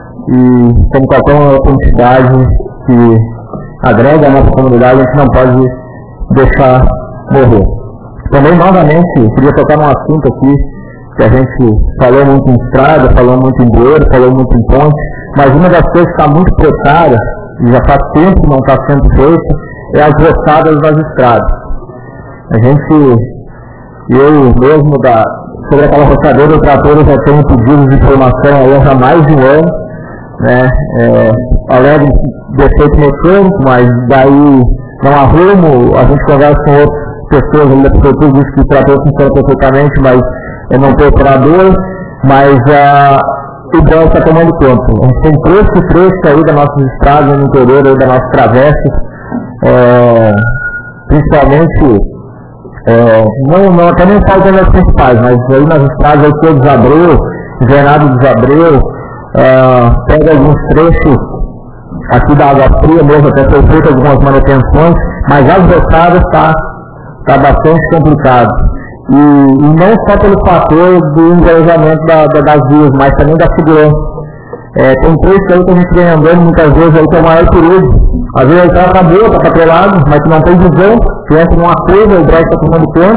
e como qualquer outra entidade que agrega a nossa comunidade, a gente não pode deixar morrer. Também, novamente, queria tocar num assunto aqui, que a gente falou muito em estrada, falou muito em bueiro, falou muito em ponte, mas uma das coisas que está muito precária, e já faz tempo que não está sendo feita, é as roçadas das estradas. A gente, eu mesmo, da, sobre aquela roçadeira do trator, eu já tenho pedidos de informação aí há mais de um ano, né, é, alegre defeito mecânico, mas daí não arrumo, a gente conversa com outras pessoas ali da prefeitura, diz que o trator funciona perfeitamente, mas eu não tenho operador, mas a o banco está tomando conta. A gente tem trecho e trecho aí das nossas estradas no interior, aí das nossas travessas, é, principalmente, é, não, não, até nem falo das principais, mas aí nas estradas aí que é Desabreu, Invernado Desabreu, é, pega alguns trechos aqui da Água Fria mesmo, até foi feito algumas manutenções, mas as roçadas está tá bastante complicado. E, e não só pelo fator do engarajamento da, da, das vias, mas também da segurança. É, tem trechos aí que a gente vem andando muitas vezes aí que é o maior perigo. Às vezes ele está boa, está patrulhado, mas tu não tem visão, tu entra numa curva, o break está tomando conta.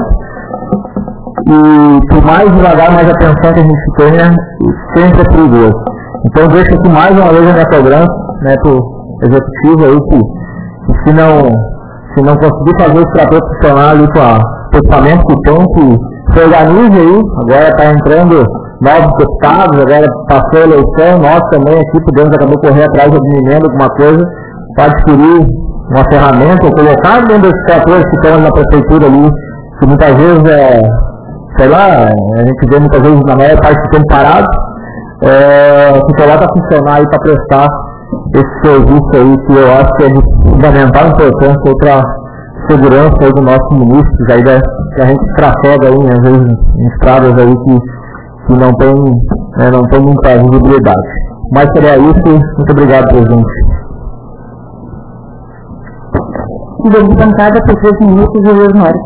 E por mais devagar, mais atenção que a gente tenha, sempre é perigoso. Então deixo aqui mais uma vez a minha cobrança, né, para o executivo aí, que, que se não, se não conseguir fazer esse trator funcionar ali com a equipamento que tem, que se organize aí, agora está entrando novos deputados, agora passou a eleição, nós também aqui podemos acabou correr atrás de alguma emenda, alguma coisa, para adquirir uma ferramenta, ou colocar dentro desses tratores que estão na prefeitura ali, que muitas vezes é, sei lá, a gente vê muitas vezes na maior parte do tempo parado, é, que coloca a funcionar aí para prestar esse serviço aí, que eu acho que é de fundamental importância para segurança aí do nosso município, aí da, que a gente trafega aí, às vezes, em estradas aí que, que não tem, né, não tem muita visibilidade. Mas seria isso, muito obrigado, presidente. Líder de bancada, por três minutos, Júlio Mário.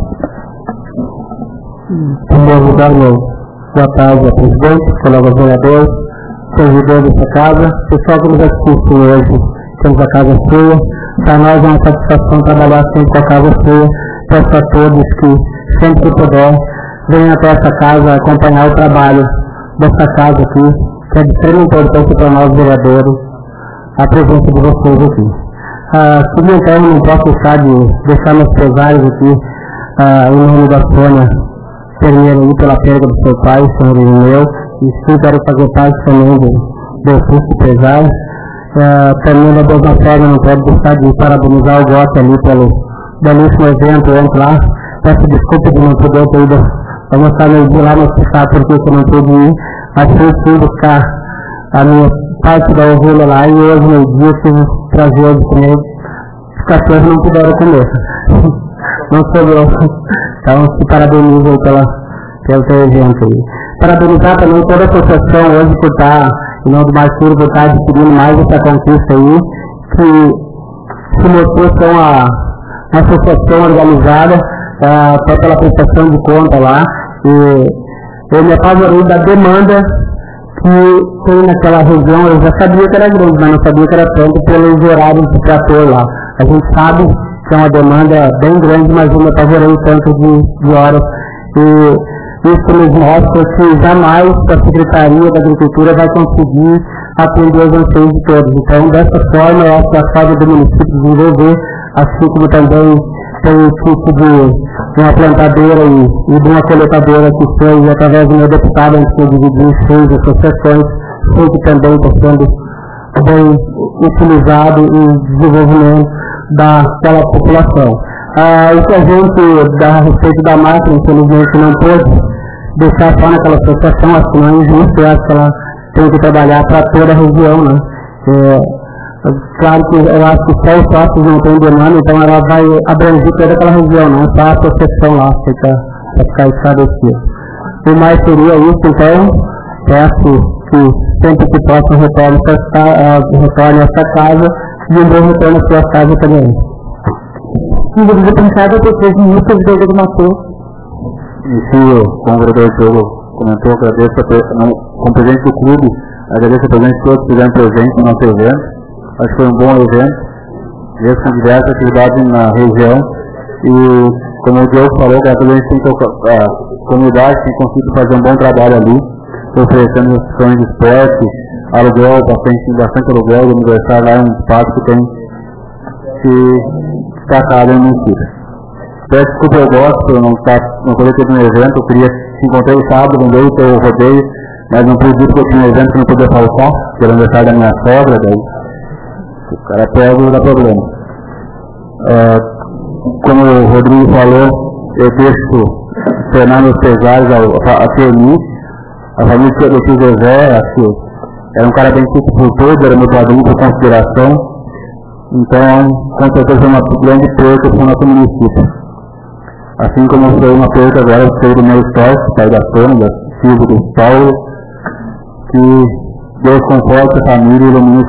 Em primeiro lugar, meu boa tarde ao presidente, colegas vereadores, servidores dessa casa, pessoal que nos assiste hoje, temos a casa cheia. Para nós é uma satisfação trabalhar sempre com a casa cheia. Peço a todos que, sempre que puder, venham até essa casa acompanhar o trabalho dessa casa aqui, que é de extrema importância para nós vereadores, a presença de vocês aqui. Ah, Simultâneo, não posso deixar de deixar meus pesares aqui, ah, em nome da Sônia, primeiro aí pela perda do seu pai, senhor Irineu, e sim quero fazer parte também do, do ofício pesar. Uh, também da mesma forma não pode deixar de parabenizar o Gotti ali pelo belíssimo evento ontem lá. Peço desculpa de não poder ter ido Eu gostaria de ir lá me explicar por que eu não pude ir. Achei que fui buscar a minha parte da ovelha lá e hoje, no dia, fui trazer de comer. Os cachorros não puderam comer. Não sobrou. Então, se parabenizo aí pela, pelo teu evento aí. Parabenizar também toda a associação hoje por estar, em nome do Marcelo, por estar adquirindo mais essa conquista aí, que se mostrou ser uma, uma associação organizada, uh, até pela prestação de conta lá. E eu me apavorei da demanda que tem naquela região. Eu já sabia que era grande, mas não sabia que era tanto pelos horários de trator lá. A gente sabe que é uma demanda bem grande, mas eu me apavorei tanto de, de horas. E isso nos mostra que jamais a Secretaria da Agricultura vai conseguir atender os anseios de todos. Então, dessa forma, eu acho que a fase do município desenvolver, assim como também tem o tipo de uma plantadeira e, e de uma coletadora que foi, através do meu deputado, antes de eu dividir seis associações, sei que também está sendo bem utilizado em desenvolvimento daquela população. Ah, o que a gente, da, a respeito da máquina, infelizmente não pôde deixar só naquela associação, acho que não é injusto, eu acho que ela tem que trabalhar para toda a região, né? É, claro que eu acho que só os sócios não têm demanda, então ela vai abranger toda aquela região, não só a associação lá, para ficar esclarecido. O mais seria isso, então, peço que sempre que possa retorne essa casa e um bom retorno à sua casa também. Em dúvida pensada, por três minutos, de alguma coisa. E se, como o vereador Diogo comentou, agradeço a, como presidente do clube, agradeço a presença de todos que estiveram presentes no nosso evento. Acho que foi um bom evento, mesmo com diversas atividades na região. E, como o Diogo falou, a gente tem que, a comunidade tem conseguido fazer um bom trabalho ali, oferecendo opções de esporte, aluguel, bastante, bastante aluguel, o aniversário lá é um espaço que tem se destacado no município. Peço desculpa, eu gosto, eu não, tá, não poder ter um evento, eu queria te encontrar o sábado, no meio do rodeio, mas não pude ir porque eu tinha um evento que não podia faltar, que era o aniversário da minha sogra, daí o cara pega e dá problema. É, como o Rodrigo falou, eu deixo tornar meus pesares a Teoni, a família do tio José, acho que era um cara bem feito por todos, era meu padrinho por consideração, então com certeza é uma grande perda para o nosso município. Assim como foi uma perda agora foi do meu esposo, pai da Sônia, filho do Paulo, que Deus conforte a família e ilumine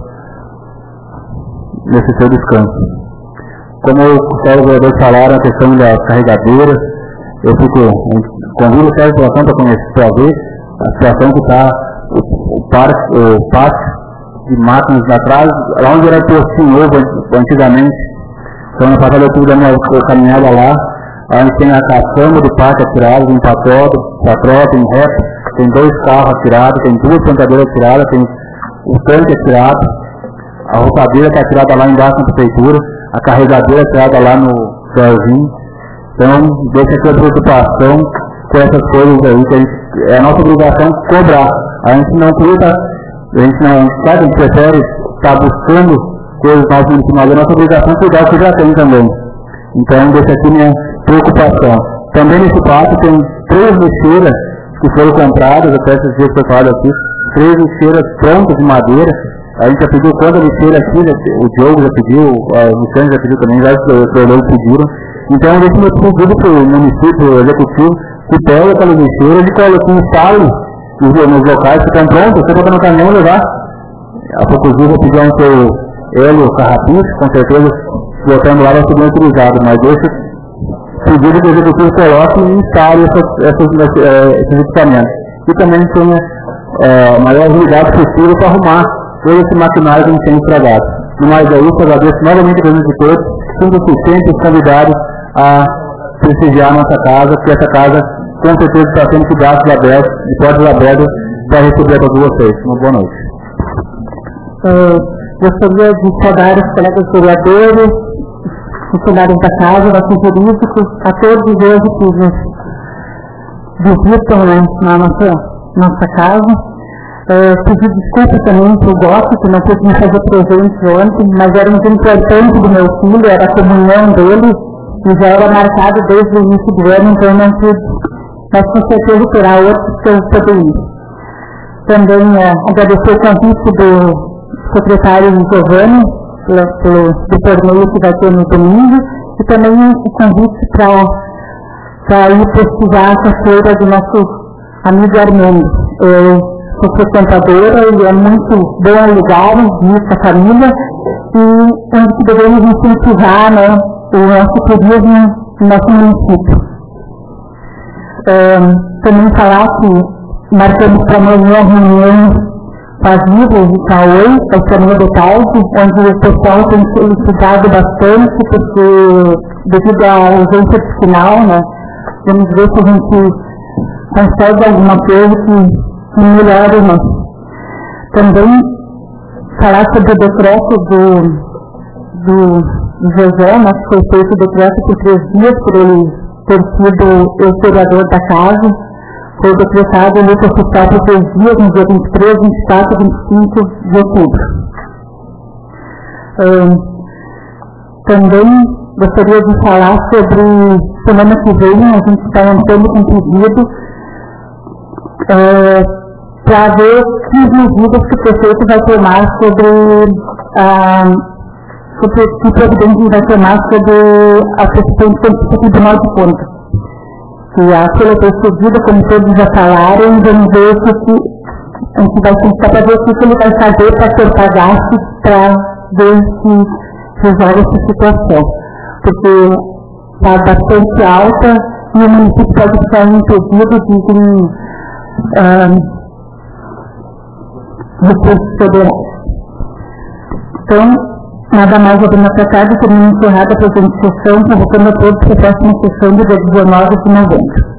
nesse seu descanso. Como os vereadores falaram, a questão da carregadeira, eu fico, convido a população para conhecer, para ver a situação que está o, o, parque, o pátio de máquinas atrás, lá onde era o postinho novo antigamente. Então, na passada eu tive uma caminhada lá, a gente tem a caçamba do parque atirado, tem patró, tem rap, tem dois carros atirados, tem duas plantadeiras atiradas, tem o tanque atirado, a rotadeira está atirada lá embaixo na prefeitura, a carregadeira atirada lá no Jardim. Então, deixa aqui a preocupação com essas coisas aí, que a gente, é a nossa obrigação cobrar. A gente não cuida, a gente não sabe, a gente prefere estar buscando coisas novas no final, é a nossa obrigação cuidar o que já tem também. Então, deixa aqui minha preocupação. Também nesse pátio tem três lixeiras que foram compradas, até esses dias que eu falo aqui, três lixeiras prontas de madeira. A gente já pediu quanta lixeira aqui, o Diogo já pediu, o Luciano já pediu também, vários vereadores pediram. Então, esse meu pedido para o município executivo que pega aquelas lixeiras e coloca um instale nos locais que estão prontos, você bota no caminhão e levar. A pouco dia eu pedi um seu Hélio Carrapicho, com certeza, botando lá vai ser bem utilizado, mas esse pedido que o executivo coloque e instale esses equipamentos. E também tenha a maior unidade possível para arrumar todo esse maquinário que a gente tem estragado. No mais é isso, agradeço novamente a presença de todos, sinto-se sempre os convidados a prestigiar a nossa casa, porque essa casa com certeza está tendo cuidados abertos, de portas abertas, para receber a todos vocês. Uma boa noite. Uh, gostaria de saudar os colegas vereadores, funcionários da casa, nossos jurídicos, a todos hoje que nos visitam, né, na nossa, nossa casa. Uh, pedir desculpa também para o Gosto, que não pude me fazer presente ontem, mas era um dia importante do meu filho, era a comunhão dele, e já era marcado desde o início do ano, então eu não pude mas com certeza terá outros que eu poder ir. Também uh, agradecer o convite do secretário Giovanni, pelo, pelo, do torneio que vai ter no domingo, e também o convite para ir pesquisar essa feira do nosso amigo Armando. Eu sou frequentadora, ele é muito bom lugar, visita a família, e onde devemos incentivar, né, o nosso turismo no nosso município. Um, também falar que marcamos para amanhã a reunião com as livros de Cauê, vai ser amanhã de tarde, onde o pessoal tem solicitado bastante, porque devido à ausência de final, né, vamos ver se a gente consegue alguma coisa que, que melhore, né. Também falar sobre o decreto do, do José, né, que foi feito o decreto por três dias, por ele ter sido o vereador da casa. Foi decretado a luta oficial por três dias, no dia vinte e três, vinte e quatro e vinte e cinco de outubro. Um, também gostaria de falar sobre semana que vem, a gente está entrando com pedido uh, para ver que medidas que o prefeito vai tomar sobre a sobre que providência vai tomar sobre a questão do Tribunal de Contas. Que aquilo foi seguida, como todos já falaram, vamos ver o que a gente vai tentar para ver o que ele vai fazer para cortar gastos, para ver se resolve essa situação. Porque está bastante alta e o município pode ficar impedido de um, recursos federais. Então, nada mais a nossa casa, termina encerrada a presente sessão, convocando a todos para a próxima sessão do dia dezenove de novembro.